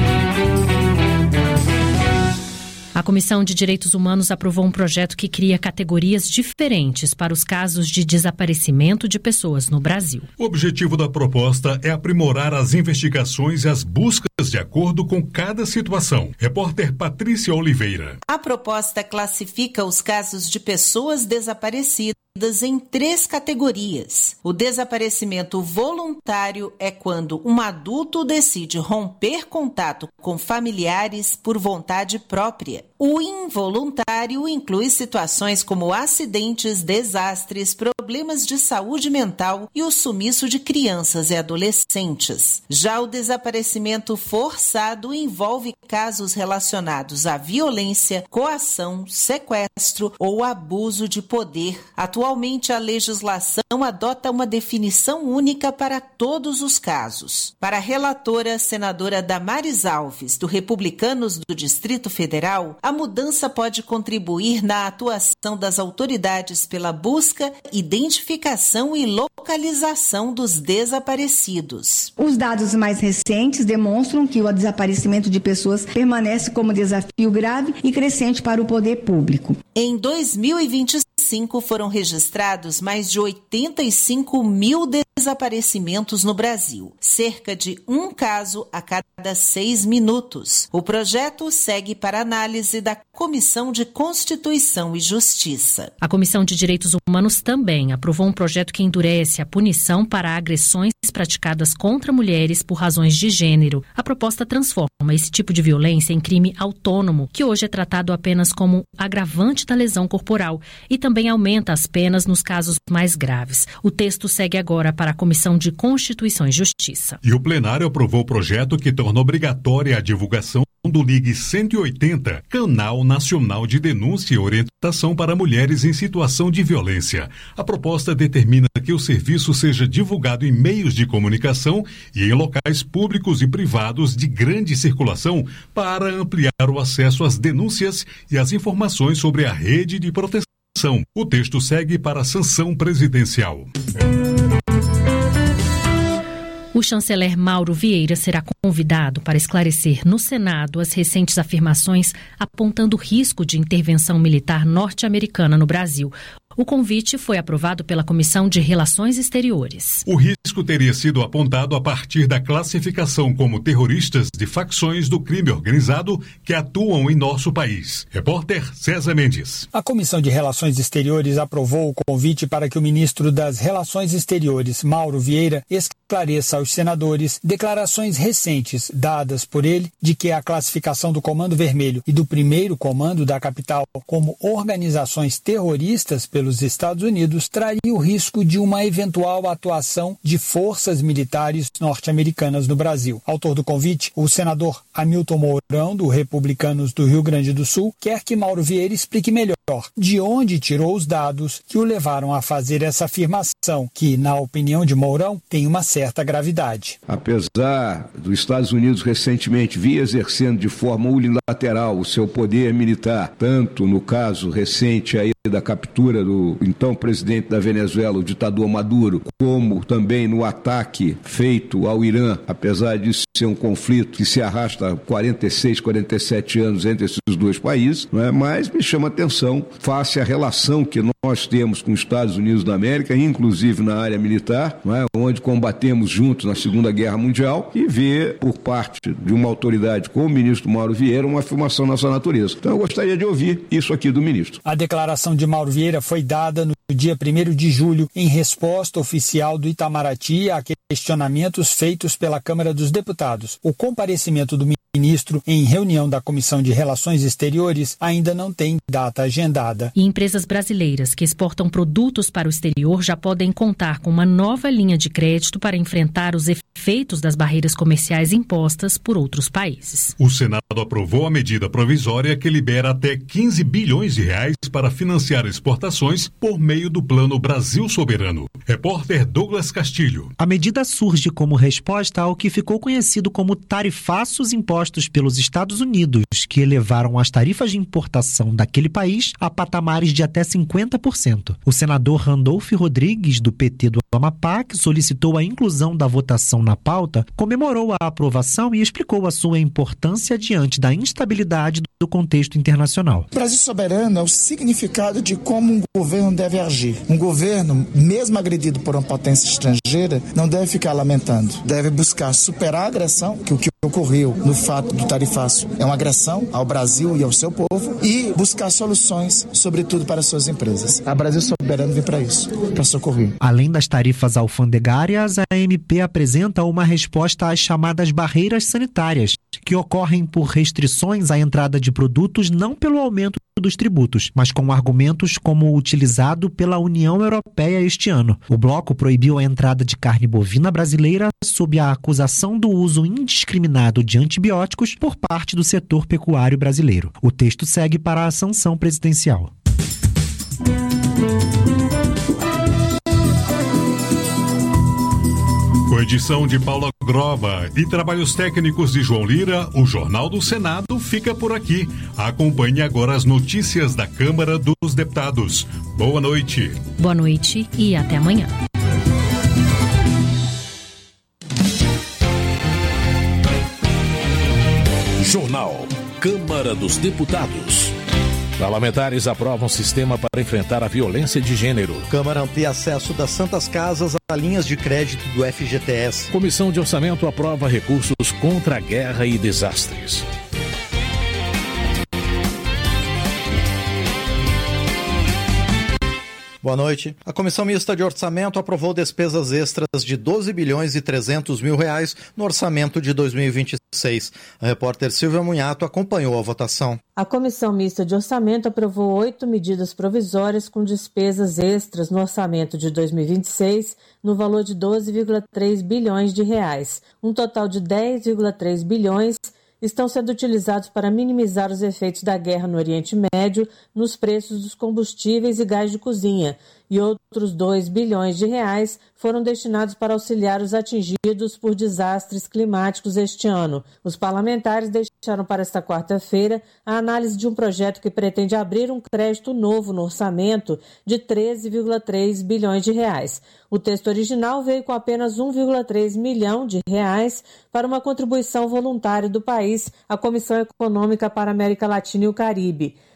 A Comissão de Direitos Humanos aprovou um projeto que cria categorias diferentes para os casos de desaparecimento de pessoas no Brasil. O objetivo da proposta é aprimorar as investigações e as buscas de acordo com cada situação. Repórter Patrícia Oliveira. A proposta classifica os casos de pessoas desaparecidas em 3 categorias. O desaparecimento voluntário é quando um adulto decide romper contato com familiares por vontade própria. O involuntário inclui situações como acidentes, desastres, problemas de saúde mental e o sumiço de crianças e adolescentes. Já o desaparecimento forçado envolve casos relacionados à violência, coação, sequestro ou abuso de poder. Atualmente, a legislação adota uma definição única para todos os casos. Para a relatora, senadora Damares Alves, do Republicanos do Distrito Federal, a mudança pode contribuir na atuação das autoridades pela busca, identificação e localização dos desaparecidos. Os dados mais recentes demonstram que o desaparecimento de pessoas permanece como desafio grave e crescente para o poder público. Em 2025, foram registrados mais de 85 mil desaparecimentos no Brasil, cerca de um caso a cada 6 minutos. O projeto segue para análise da Comissão de Constituição e Justiça. A Comissão de Direitos Humanos também aprovou um projeto que endurece a punição para agressões praticadas contra mulheres por razões de gênero. A proposta transforma esse tipo de violência em crime autônomo, que hoje é tratado apenas como agravante da lesão corporal, e também aumenta as penas nos casos mais graves. O texto segue agora para a Comissão de Constituição e Justiça. E o plenário aprovou o projeto que torna obrigatória a divulgação do Ligue 180, Canal Nacional de Denúncia e Orientação para Mulheres em Situação de Violência. A proposta determina que o serviço seja divulgado em meios de comunicação e em locais públicos e privados de grande circulação para ampliar o acesso às denúncias e às informações sobre a rede de proteção. O texto segue para a sanção presidencial. O chanceler Mauro Vieira será convidado para esclarecer no Senado as recentes afirmações apontando o risco de intervenção militar norte-americana no Brasil. O convite foi aprovado pela Comissão de Relações Exteriores. O risco teria sido apontado a partir da classificação como terroristas de facções do crime organizado que atuam em nosso país. Repórter César Mendes. A Comissão de Relações Exteriores aprovou o convite para que o ministro das Relações Exteriores, Mauro Vieira, esclareça aos senadores declarações recentes dadas por ele de que a classificação do Comando Vermelho e do primeiro comando da capital como organizações terroristas pelos Estados Unidos traria o risco de uma eventual atuação de forças militares norte-americanas no Brasil. Autor do convite, o senador Hamilton Mourão, do Republicanos do Rio Grande do Sul, quer que Mauro Vieira explique melhor de onde tirou os dados que o levaram a fazer essa afirmação, que, na opinião de Mourão, tem uma certa gravidade. Apesar dos Estados Unidos recentemente vir exercendo de forma unilateral o seu poder militar, tanto no caso recente aí da captura do então presidente da Venezuela, o ditador Maduro, como também no ataque feito ao Irã, apesar de ser um conflito que se arrasta há 46, 47 anos entre esses dois países, não é? Mas me chama a atenção, face à relação que nós temos com os Estados Unidos da América, inclusive na área militar, não é? Onde combatemos juntos na Segunda Guerra Mundial, e ver por parte de uma autoridade como o ministro Mauro Vieira uma afirmação nessa natureza. Então eu gostaria de ouvir isso aqui do ministro. A declaração de Mauro Vieira foi dada no dia 1º de julho em resposta oficial do Itamaraty a questionamentos feitos pela Câmara dos Deputados. O comparecimento do ministro em reunião da Comissão de Relações Exteriores ainda não tem data agendada. E empresas brasileiras que exportam produtos para o exterior já podem contar com uma nova linha de crédito para enfrentar os efeitos das barreiras comerciais impostas por outros países. O Senado aprovou a medida provisória que libera até 15 bilhões de reais para financiar exportações por meio do Plano Brasil Soberano. Repórter Douglas Castilho. A medida surge como resposta ao que ficou conhecido como tarifaços impostos pelos Estados Unidos, que elevaram as tarifas de importação daquele país a patamares de até 50%. O senador Randolph Rodrigues, do PT do Amapá, que solicitou a inclusão da votação na pauta, comemorou a aprovação e explicou a sua importância diante da instabilidade do contexto internacional. Brasil soberano é o significado de como um governo deve agir. Um governo, mesmo agredido por uma potência estrangeira, não deve ficar lamentando. Deve buscar superar a agressão, que o que ocorreu no fato do tarifaço é uma agressão ao Brasil e ao seu povo, e buscar soluções, sobretudo para suas empresas. A Brasil soberano vem para isso, para socorrer. Além das tarifas alfandegárias, a MP apresenta uma resposta às chamadas barreiras sanitárias, que ocorrem por restrições à entrada de produtos não pelo aumento dos tributos, mas com argumentos como o utilizado pela União Europeia este ano. O bloco proibiu a entrada de carne bovina brasileira sob a acusação do uso indiscriminado de antibióticos por parte do setor pecuário brasileiro. O texto segue para a sanção presidencial. Com edição de Paula Groba e trabalhos técnicos de João Lira, o Jornal do Senado fica por aqui. Acompanhe agora as notícias da Câmara dos Deputados. Boa noite. Boa noite e até amanhã. Jornal Câmara dos Deputados. Parlamentares aprovam sistema para enfrentar a violência de gênero. Câmara amplia acesso das Santas Casas a linhas de crédito do FGTS. Comissão de Orçamento aprova recursos contra a guerra e desastres. Boa noite. A Comissão Mista de Orçamento aprovou despesas extras de 12 bilhões e 300 mil reais no orçamento de 2026. A repórter Silvia Munhato acompanhou a votação. A Comissão Mista de Orçamento aprovou 8 medidas provisórias com despesas extras no orçamento de 2026 no valor de 12,3 bilhões de reais. Um total de 10,3 bilhões estão sendo utilizados para minimizar os efeitos da guerra no Oriente Médio nos preços dos combustíveis e gás de cozinha, e outros 2 bilhões de reais foram destinados para auxiliar os atingidos por desastres climáticos este ano. Os parlamentares deixaram para esta quarta-feira a análise de um projeto que pretende abrir um crédito novo no orçamento de 13,3 bilhões de reais. O texto original veio com apenas 1,3 milhão de reais para uma contribuição voluntária do país à Comissão Econômica para a América Latina e o Caribe.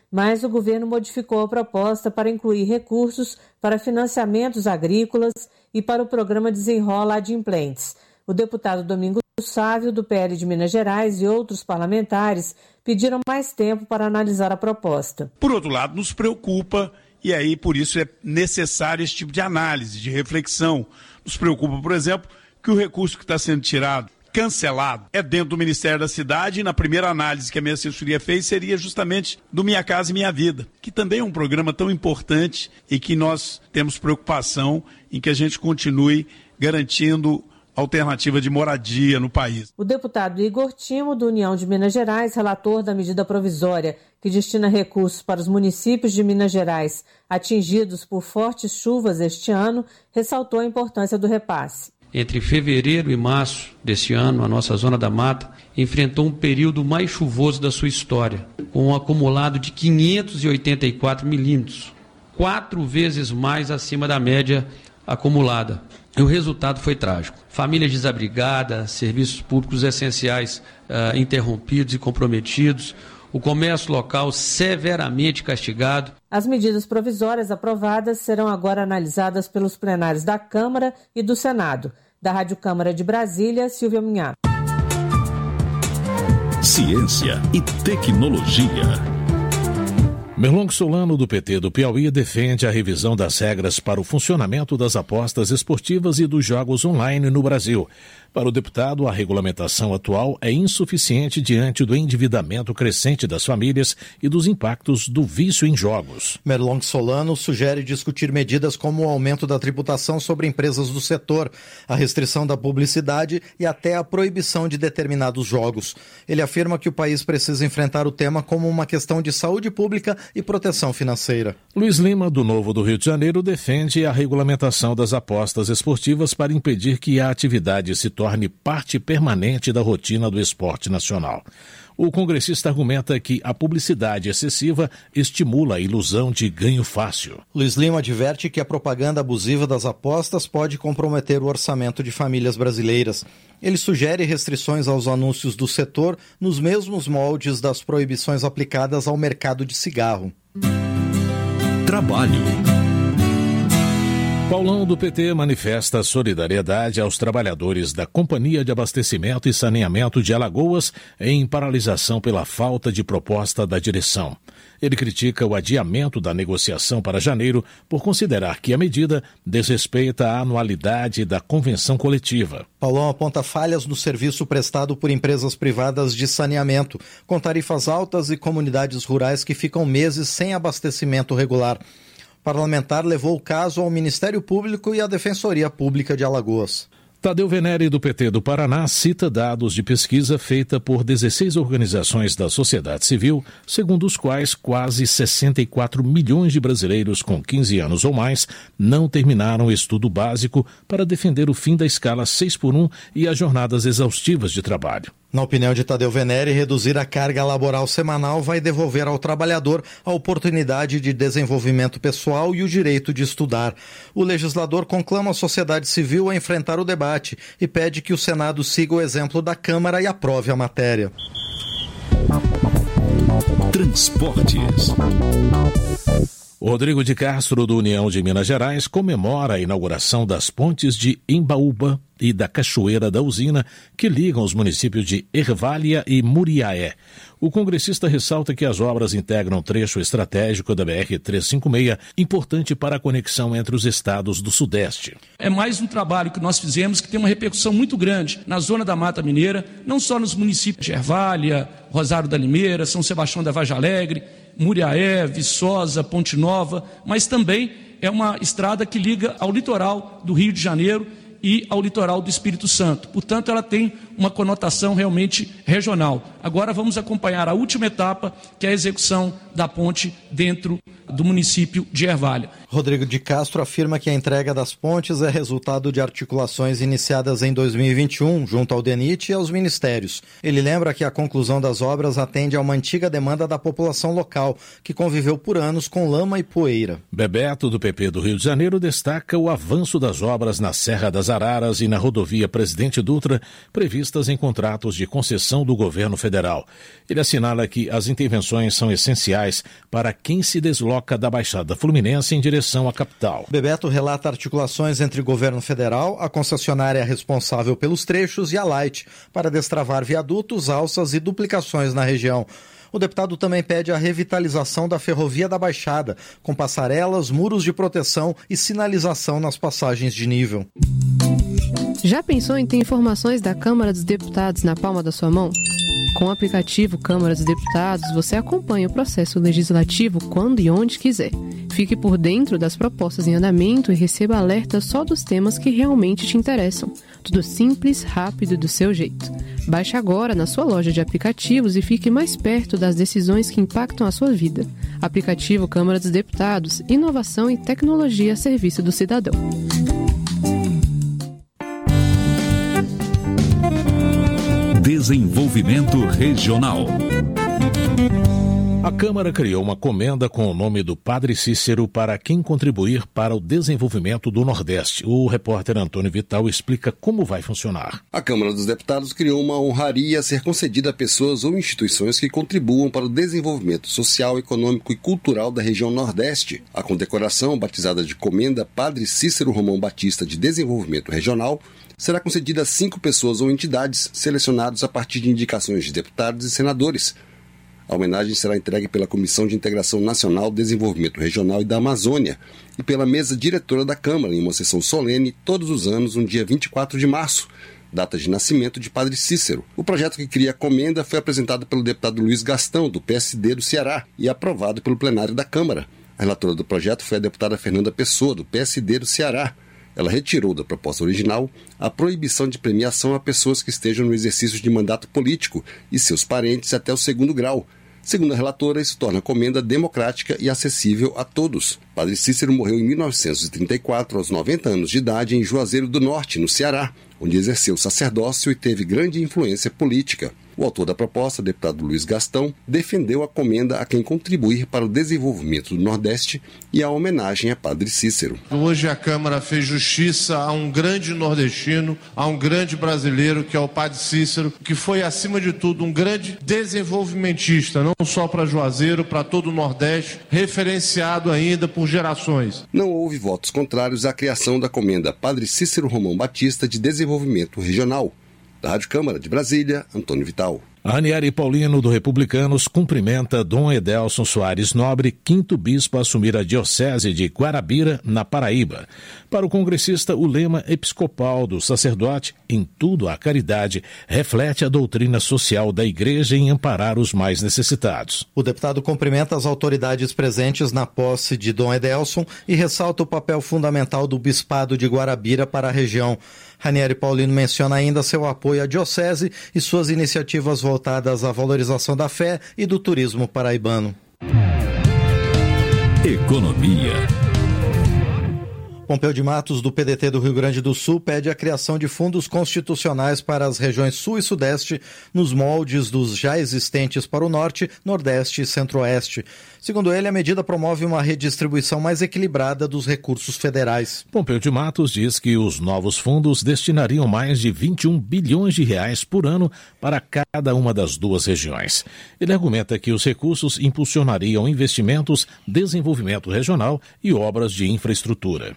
mas o governo modificou a proposta para incluir recursos para financiamentos agrícolas e para o programa Desenrola Adimplentes. O deputado Domingos Sávio, do PL de Minas Gerais, e outros parlamentares pediram mais tempo para analisar a proposta. Por outro lado, nos preocupa, e aí por isso é necessário esse tipo de análise, de reflexão. Nos preocupa, por exemplo, que o recurso que está sendo tirado, cancelado, é dentro do Ministério da Cidade, e na primeira análise que a minha assessoria fez seria justamente do Minha Casa e Minha Vida, que também é um programa tão importante e que nós temos preocupação em que a gente continue garantindo alternativa de moradia no país. O deputado Igor Timo, do União de Minas Gerais, relator da medida provisória que destina recursos para os municípios de Minas Gerais atingidos por fortes chuvas este ano, ressaltou a importância do repasse. Entre fevereiro e março deste ano, a nossa Zona da Mata enfrentou um período mais chuvoso da sua história, com um acumulado de 584 milímetros, 4 vezes mais acima da média acumulada. E o resultado foi trágico. Famílias desabrigadas, serviços públicos essenciais interrompidos e comprometidos, o comércio local severamente castigado. As medidas provisórias aprovadas serão agora analisadas pelos plenários da Câmara e do Senado. Da Rádio Câmara de Brasília, Silvia Minhato. Ciência e tecnologia. Merlong Solano, do PT do Piauí, defende a revisão das regras para o funcionamento das apostas esportivas e dos jogos online no Brasil. Para o deputado, a regulamentação atual é insuficiente diante do endividamento crescente das famílias e dos impactos do vício em jogos. Merlong Solano sugere discutir medidas como o aumento da tributação sobre empresas do setor, a restrição da publicidade e até a proibição de determinados jogos. Ele afirma que o país precisa enfrentar o tema como uma questão de saúde pública e proteção financeira. Luiz Lima, do Novo do Rio de Janeiro, defende a regulamentação das apostas esportivas para impedir que a atividade se torne parte permanente da rotina do esporte nacional. O congressista argumenta que a publicidade excessiva estimula a ilusão de ganho fácil. Luiz Lima adverte que a propaganda abusiva das apostas pode comprometer o orçamento de famílias brasileiras. Ele sugere restrições aos anúncios do setor nos mesmos moldes das proibições aplicadas ao mercado de cigarro. Trabalho. Paulão, do PT, manifesta solidariedade aos trabalhadores da Companhia de Abastecimento e Saneamento de Alagoas em paralisação pela falta de proposta da direção. Ele critica o adiamento da negociação para janeiro por considerar que a medida desrespeita a anualidade da convenção coletiva. Paulão aponta falhas no serviço prestado por empresas privadas de saneamento, com tarifas altas e comunidades rurais que ficam meses sem abastecimento regular. O parlamentar levou o caso ao Ministério Público e à Defensoria Pública de Alagoas. Tadeu Venere, do PT do Paraná, cita dados de pesquisa feita por 16 organizações da sociedade civil, segundo os quais quase 64 milhões de brasileiros com 15 anos ou mais não terminaram o estudo básico para defender o fim da escala 6x1 e as jornadas exaustivas de trabalho. Na opinião de Tadeu Venere, reduzir a carga laboral semanal vai devolver ao trabalhador a oportunidade de desenvolvimento pessoal e o direito de estudar. O legislador conclama a sociedade civil a enfrentar o debate e pede que o Senado siga o exemplo da Câmara e aprove a matéria. Transportes. Rodrigo de Castro, do União de Minas Gerais, comemora a inauguração das pontes de Embaúba e da Cachoeira da Usina, que ligam os municípios de Ervália e Muriaé. O congressista ressalta que as obras integram trecho estratégico da BR-356, importante para a conexão entre os estados do Sudeste. É mais um trabalho que nós fizemos que tem uma repercussão muito grande na zona da Mata Mineira, não só nos municípios de Ervália, Rosário da Limeira, São Sebastião da Vargem Alegre, Muriaé, Viçosa, Ponte Nova, mas também é uma estrada que liga ao litoral do Rio de Janeiro e ao litoral do Espírito Santo. Portanto, ela tem uma conotação realmente regional. Agora vamos acompanhar a última etapa, que é a execução da ponte dentro do município de Ervália. Rodrigo de Castro afirma que a entrega das pontes é resultado de articulações iniciadas em 2021 junto ao DENIT e aos ministérios. Ele lembra que a conclusão das obras atende a uma antiga demanda da população local, que conviveu por anos com lama e poeira. Bebeto, do PP do Rio de Janeiro, destaca o avanço das obras na Serra das Araras e na rodovia Presidente Dutra, previstas em contratos de concessão do governo federal. Ele assinala que as intervenções são essenciais para quem se desloca da Baixada Fluminense em direção à capital. Bebeto relata articulações entre o governo federal, a concessionária responsável pelos trechos e a Light, para destravar viadutos, alças e duplicações na região. O deputado também pede a revitalização da ferrovia da Baixada, com passarelas, muros de proteção e sinalização nas passagens de nível. Já pensou em ter informações da Câmara dos Deputados na palma da sua mão? Com o aplicativo Câmara dos Deputados, você acompanha o processo legislativo quando e onde quiser. Fique por dentro das propostas em andamento e receba alertas só dos temas que realmente te interessam. Tudo simples, rápido e do seu jeito. Baixe agora na sua loja de aplicativos e fique mais perto das decisões que impactam a sua vida. Aplicativo Câmara dos Deputados, inovação e tecnologia a serviço do cidadão. Desenvolvimento Regional. A Câmara criou uma comenda com o nome do Padre Cícero para quem contribuir para o desenvolvimento do Nordeste. O repórter Antônio Vital explica como vai funcionar. A Câmara dos Deputados criou uma honraria a ser concedida a pessoas ou instituições que contribuam para o desenvolvimento social, econômico e cultural da região Nordeste. A condecoração, batizada de Comenda Padre Cícero Romão Batista de Desenvolvimento Regional, será concedida a 5 pessoas ou entidades selecionadas a partir de indicações de deputados e senadores. A homenagem será entregue pela Comissão de Integração Nacional, Desenvolvimento Regional e da Amazônia e pela mesa diretora da Câmara, em uma sessão solene todos os anos, no dia 24 de março, data de nascimento de Padre Cícero. O projeto que cria a comenda foi apresentado pelo deputado Luiz Gastão, do PSD do Ceará, e aprovado pelo plenário da Câmara. A relatora do projeto foi a deputada Fernanda Pessoa, do PSD do Ceará. Ela retirou da proposta original a proibição de premiação a pessoas que estejam no exercício de mandato político e seus parentes até o 2º grau. Segundo a relatora, isso torna a comenda democrática e acessível a todos. Padre Cícero morreu em 1934, aos 90 anos de idade, em Juazeiro do Norte, no Ceará, onde exerceu sacerdócio e teve grande influência política. O autor da proposta, deputado Luiz Gastão, defendeu a comenda a quem contribuir para o desenvolvimento do Nordeste e a homenagem a Padre Cícero. Hoje a Câmara fez justiça a um grande nordestino, a um grande brasileiro, que é o Padre Cícero, que foi, acima de tudo, um grande desenvolvimentista, não só para Juazeiro, para todo o Nordeste, referenciado ainda por gerações. Não houve votos contrários à criação da comenda Padre Cícero Romão Batista de Desenvolvimento Regional. Da Rádio Câmara de Brasília, Antônio Vital. Aniele Paulino, do Republicanos, cumprimenta Dom Edelson Soares Nobre, 5º bispo a assumir a diocese de Guarabira, na Paraíba. Para o congressista, o lema episcopal do sacerdote, em tudo a caridade, reflete a doutrina social da Igreja em amparar os mais necessitados. O deputado cumprimenta as autoridades presentes na posse de Dom Edelson e ressalta o papel fundamental do bispado de Guarabira para a região. Ranieri Paulino menciona ainda seu apoio à diocese e suas iniciativas voltadas à valorização da fé e do turismo paraibano. Economia. Pompeu de Matos, do PDT do Rio Grande do Sul, pede a criação de fundos constitucionais para as regiões Sul e Sudeste, nos moldes dos já existentes para o Norte, Nordeste e Centro-Oeste. Segundo ele, a medida promove uma redistribuição mais equilibrada dos recursos federais. Pompeu de Matos diz que os novos fundos destinariam mais de 21 bilhões de reais por ano para cada uma das duas regiões. Ele argumenta que os recursos impulsionariam investimentos, desenvolvimento regional e obras de infraestrutura.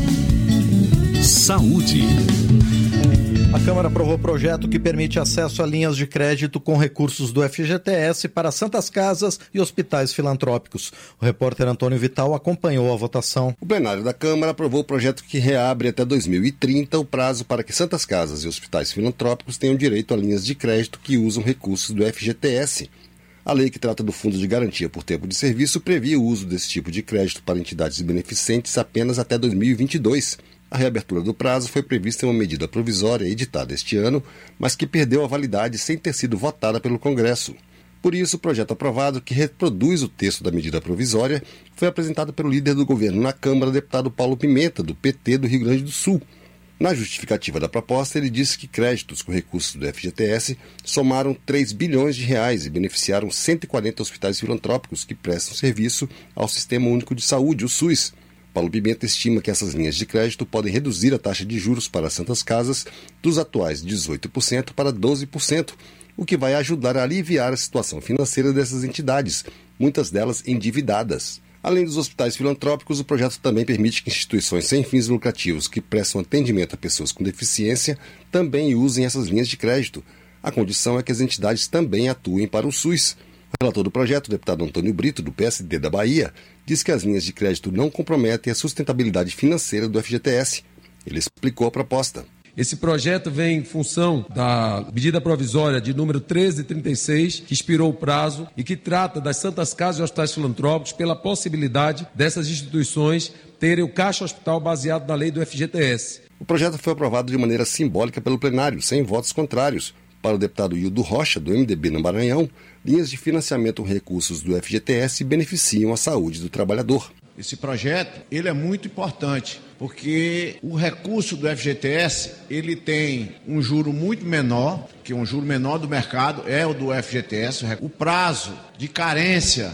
Saúde. A Câmara aprovou o projeto que permite acesso a linhas de crédito com recursos do FGTS para santas casas e hospitais filantrópicos. O repórter Antônio Vital acompanhou a votação. O plenário da Câmara aprovou o projeto que reabre até 2030 o prazo para que santas casas e hospitais filantrópicos tenham direito a linhas de crédito que usam recursos do FGTS. A lei que trata do Fundo de Garantia por Tempo de Serviço previa o uso desse tipo de crédito para entidades beneficentes apenas até 2022. A reabertura do prazo foi prevista em uma medida provisória editada este ano, mas que perdeu a validade sem ter sido votada pelo Congresso. Por isso, o projeto aprovado, que reproduz o texto da medida provisória, foi apresentado pelo líder do governo na Câmara, deputado Paulo Pimenta, do PT do Rio Grande do Sul. Na justificativa da proposta, ele disse que créditos com recursos do FGTS somaram 3 bilhões de reais e beneficiaram 140 hospitais filantrópicos que prestam serviço ao Sistema Único de Saúde, o SUS. Paulo Pimenta estima que essas linhas de crédito podem reduzir a taxa de juros para as Santas Casas dos atuais 18% para 12%, o que vai ajudar a aliviar a situação financeira dessas entidades, muitas delas endividadas. Além dos hospitais filantrópicos, o projeto também permite que instituições sem fins lucrativos que prestam atendimento a pessoas com deficiência também usem essas linhas de crédito. A condição é que as entidades também atuem para o SUS. O relator do projeto, o deputado Antônio Brito, do PSD da Bahia, diz que as linhas de crédito não comprometem a sustentabilidade financeira do FGTS. Ele explicou a proposta. Esse projeto vem em função da medida provisória de número 1336, que expirou o prazo e que trata das Santas Casas e hospitais filantrópicos pela possibilidade dessas instituições terem o caixa hospital baseado na lei do FGTS. O projeto foi aprovado de maneira simbólica pelo plenário, sem votos contrários. Para o deputado Hildo Rocha, do MDB no Maranhão, linhas de financiamento com recursos do FGTS beneficiam a saúde do trabalhador. Esse projeto, ele é muito importante, porque o recurso do FGTS, ele tem um juro muito menor, que um juro menor do mercado é o do FGTS. O prazo de carência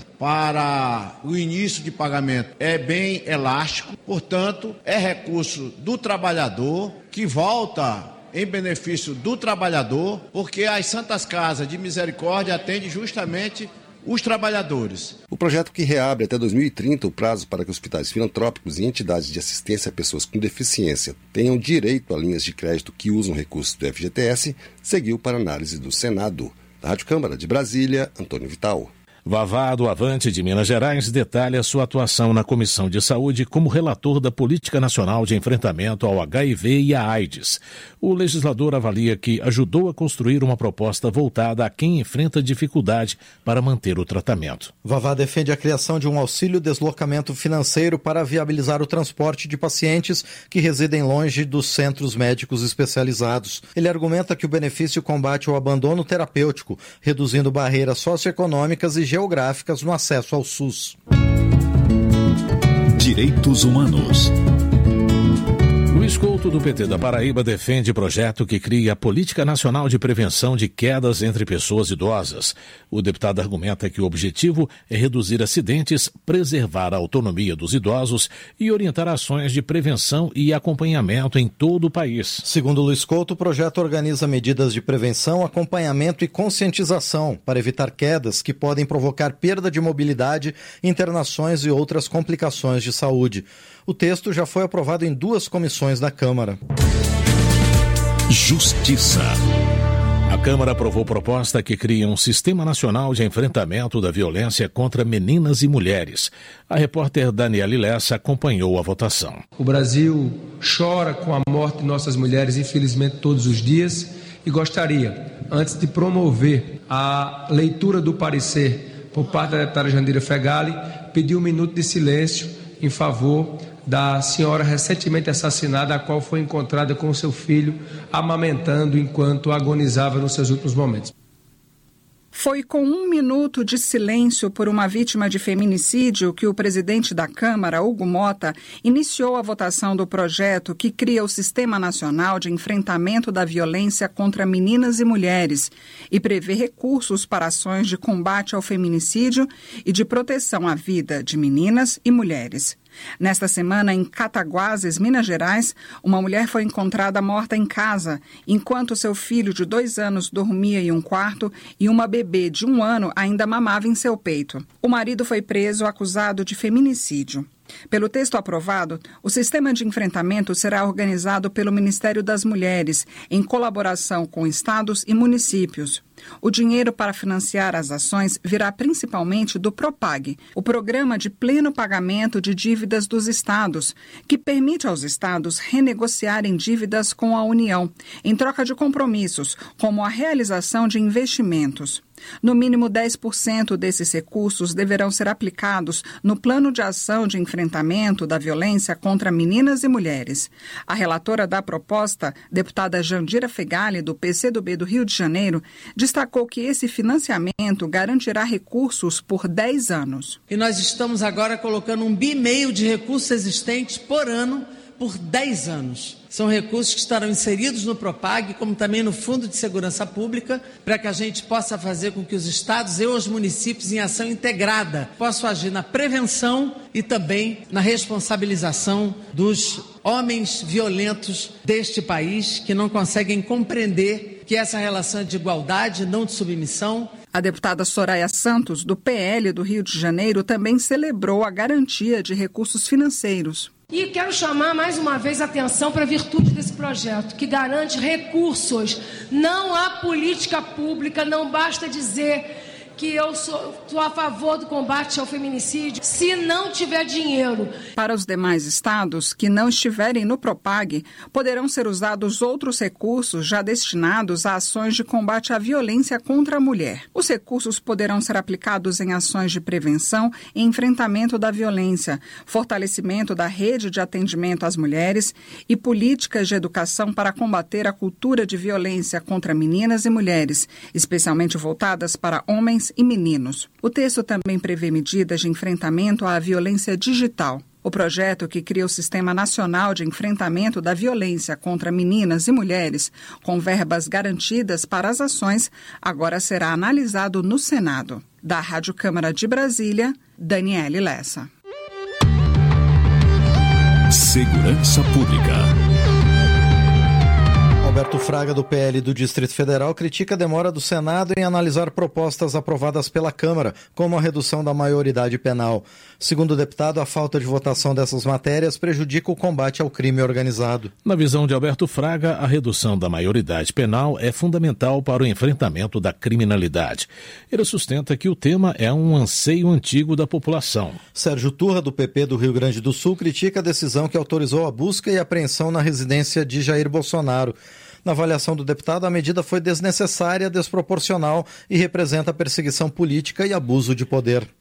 para o início de pagamento é bem elástico, portanto, é recurso do trabalhador que volta em benefício do trabalhador, porque as Santas Casas de Misericórdia atendem justamente os trabalhadores. O projeto, que reabre até 2030 o prazo para que hospitais filantrópicos e entidades de assistência a pessoas com deficiência tenham direito a linhas de crédito que usam recursos do FGTS, seguiu para análise do Senado. Da Rádio Câmara de Brasília, Antônio Vital. Vavá do Avante de Minas Gerais detalha sua atuação na Comissão de Saúde como relator da Política Nacional de Enfrentamento ao HIV e à AIDS. O legislador avalia que ajudou a construir uma proposta voltada a quem enfrenta dificuldade para manter o tratamento. Vavá defende a criação de um auxílio deslocamento financeiro para viabilizar o transporte de pacientes que residem longe dos centros médicos especializados. Ele argumenta que o benefício combate o abandono terapêutico, reduzindo barreiras socioeconômicas e geográficas no acesso ao SUS. Direitos Humanos. Luiz Couto, do PT da Paraíba, defende projeto que cria a Política Nacional de Prevenção de Quedas entre Pessoas Idosas. O deputado argumenta que o objetivo é reduzir acidentes, preservar a autonomia dos idosos e orientar ações de prevenção e acompanhamento em todo o país. Segundo Luiz Couto, o projeto organiza medidas de prevenção, acompanhamento e conscientização para evitar quedas que podem provocar perda de mobilidade, internações e outras complicações de saúde. O texto já foi aprovado em 2 comissões da Câmara. Justiça. A Câmara aprovou proposta que cria um Sistema Nacional de Enfrentamento da Violência contra Meninas e Mulheres. A repórter Daniela Lessa acompanhou a votação. O Brasil chora com a morte de nossas mulheres, infelizmente, todos os dias, e gostaria, antes de promover a leitura do parecer por parte da deputada Jandira Fegali, pedir 1 minuto de silêncio em favor da senhora recentemente assassinada, a qual foi encontrada com seu filho amamentando enquanto agonizava nos seus últimos momentos. Foi com 1 minuto de silêncio por uma vítima de feminicídio que o presidente da Câmara, Hugo Mota, iniciou a votação do projeto que cria o Sistema Nacional de Enfrentamento da Violência contra Meninas e Mulheres e prevê recursos para ações de combate ao feminicídio e de proteção à vida de meninas e mulheres. Nesta semana, em Cataguases, Minas Gerais, uma mulher foi encontrada morta em casa, enquanto seu filho de 2 anos dormia em um quarto e uma bebê de 1 ano ainda mamava em seu peito. O marido foi preso acusado de feminicídio. Pelo texto aprovado, o sistema de enfrentamento será organizado pelo Ministério das Mulheres, em colaboração com estados e municípios. O dinheiro para financiar as ações virá principalmente do PROPAG, o Programa de Pleno Pagamento de Dívidas dos Estados, que permite aos estados renegociarem dívidas com a União, em troca de compromissos, como a realização de investimentos. No mínimo 10% desses recursos deverão ser aplicados no Plano de Ação de Enfrentamento da Violência contra Meninas e Mulheres. A relatora da proposta, deputada Jandira Fegali, do PCdoB do Rio de Janeiro, destacou que esse financiamento garantirá recursos por 10 anos. E nós estamos agora colocando 1,5 bilhão de recursos existentes por ano por 10 anos. São recursos que estarão inseridos no Propag, como também no Fundo de Segurança Pública, para que a gente possa fazer com que os estados e os municípios, em ação integrada, possam agir na prevenção e também na responsabilização dos homens violentos deste país, que não conseguem compreender que essa relação é de igualdade, não de submissão. A deputada Soraya Santos, do PL do Rio de Janeiro, também celebrou a garantia de recursos financeiros. E quero chamar mais uma vez a atenção para a virtude desse projeto, que garante recursos. Não há política pública, não basta dizer que eu sou a favor do combate ao feminicídio, se não tiver dinheiro. Para os demais estados que não estiverem no Propag, poderão ser usados outros recursos já destinados a ações de combate à violência contra a mulher. Os recursos poderão ser aplicados em ações de prevenção e enfrentamento da violência, fortalecimento da rede de atendimento às mulheres e políticas de educação para combater a cultura de violência contra meninas e mulheres, especialmente voltadas para homens e meninos. O texto também prevê medidas de enfrentamento à violência digital. O projeto, que cria o Sistema Nacional de Enfrentamento da Violência contra Meninas e Mulheres, com verbas garantidas para as ações, agora será analisado no Senado. Da Rádio Câmara de Brasília, Daniele Lessa. Segurança Pública. Alberto Fraga, do PL do Distrito Federal, critica a demora do Senado em analisar propostas aprovadas pela Câmara, como a redução da maioridade penal. Segundo o deputado, a falta de votação dessas matérias prejudica o combate ao crime organizado. Na visão de Alberto Fraga, a redução da maioridade penal é fundamental para o enfrentamento da criminalidade. Ele sustenta que o tema é um anseio antigo da população. Sérgio Turra, do PP do Rio Grande do Sul, critica a decisão que autorizou a busca e apreensão na residência de Jair Bolsonaro. Na avaliação do deputado, a medida foi desnecessária, desproporcional e representa perseguição política e abuso de poder.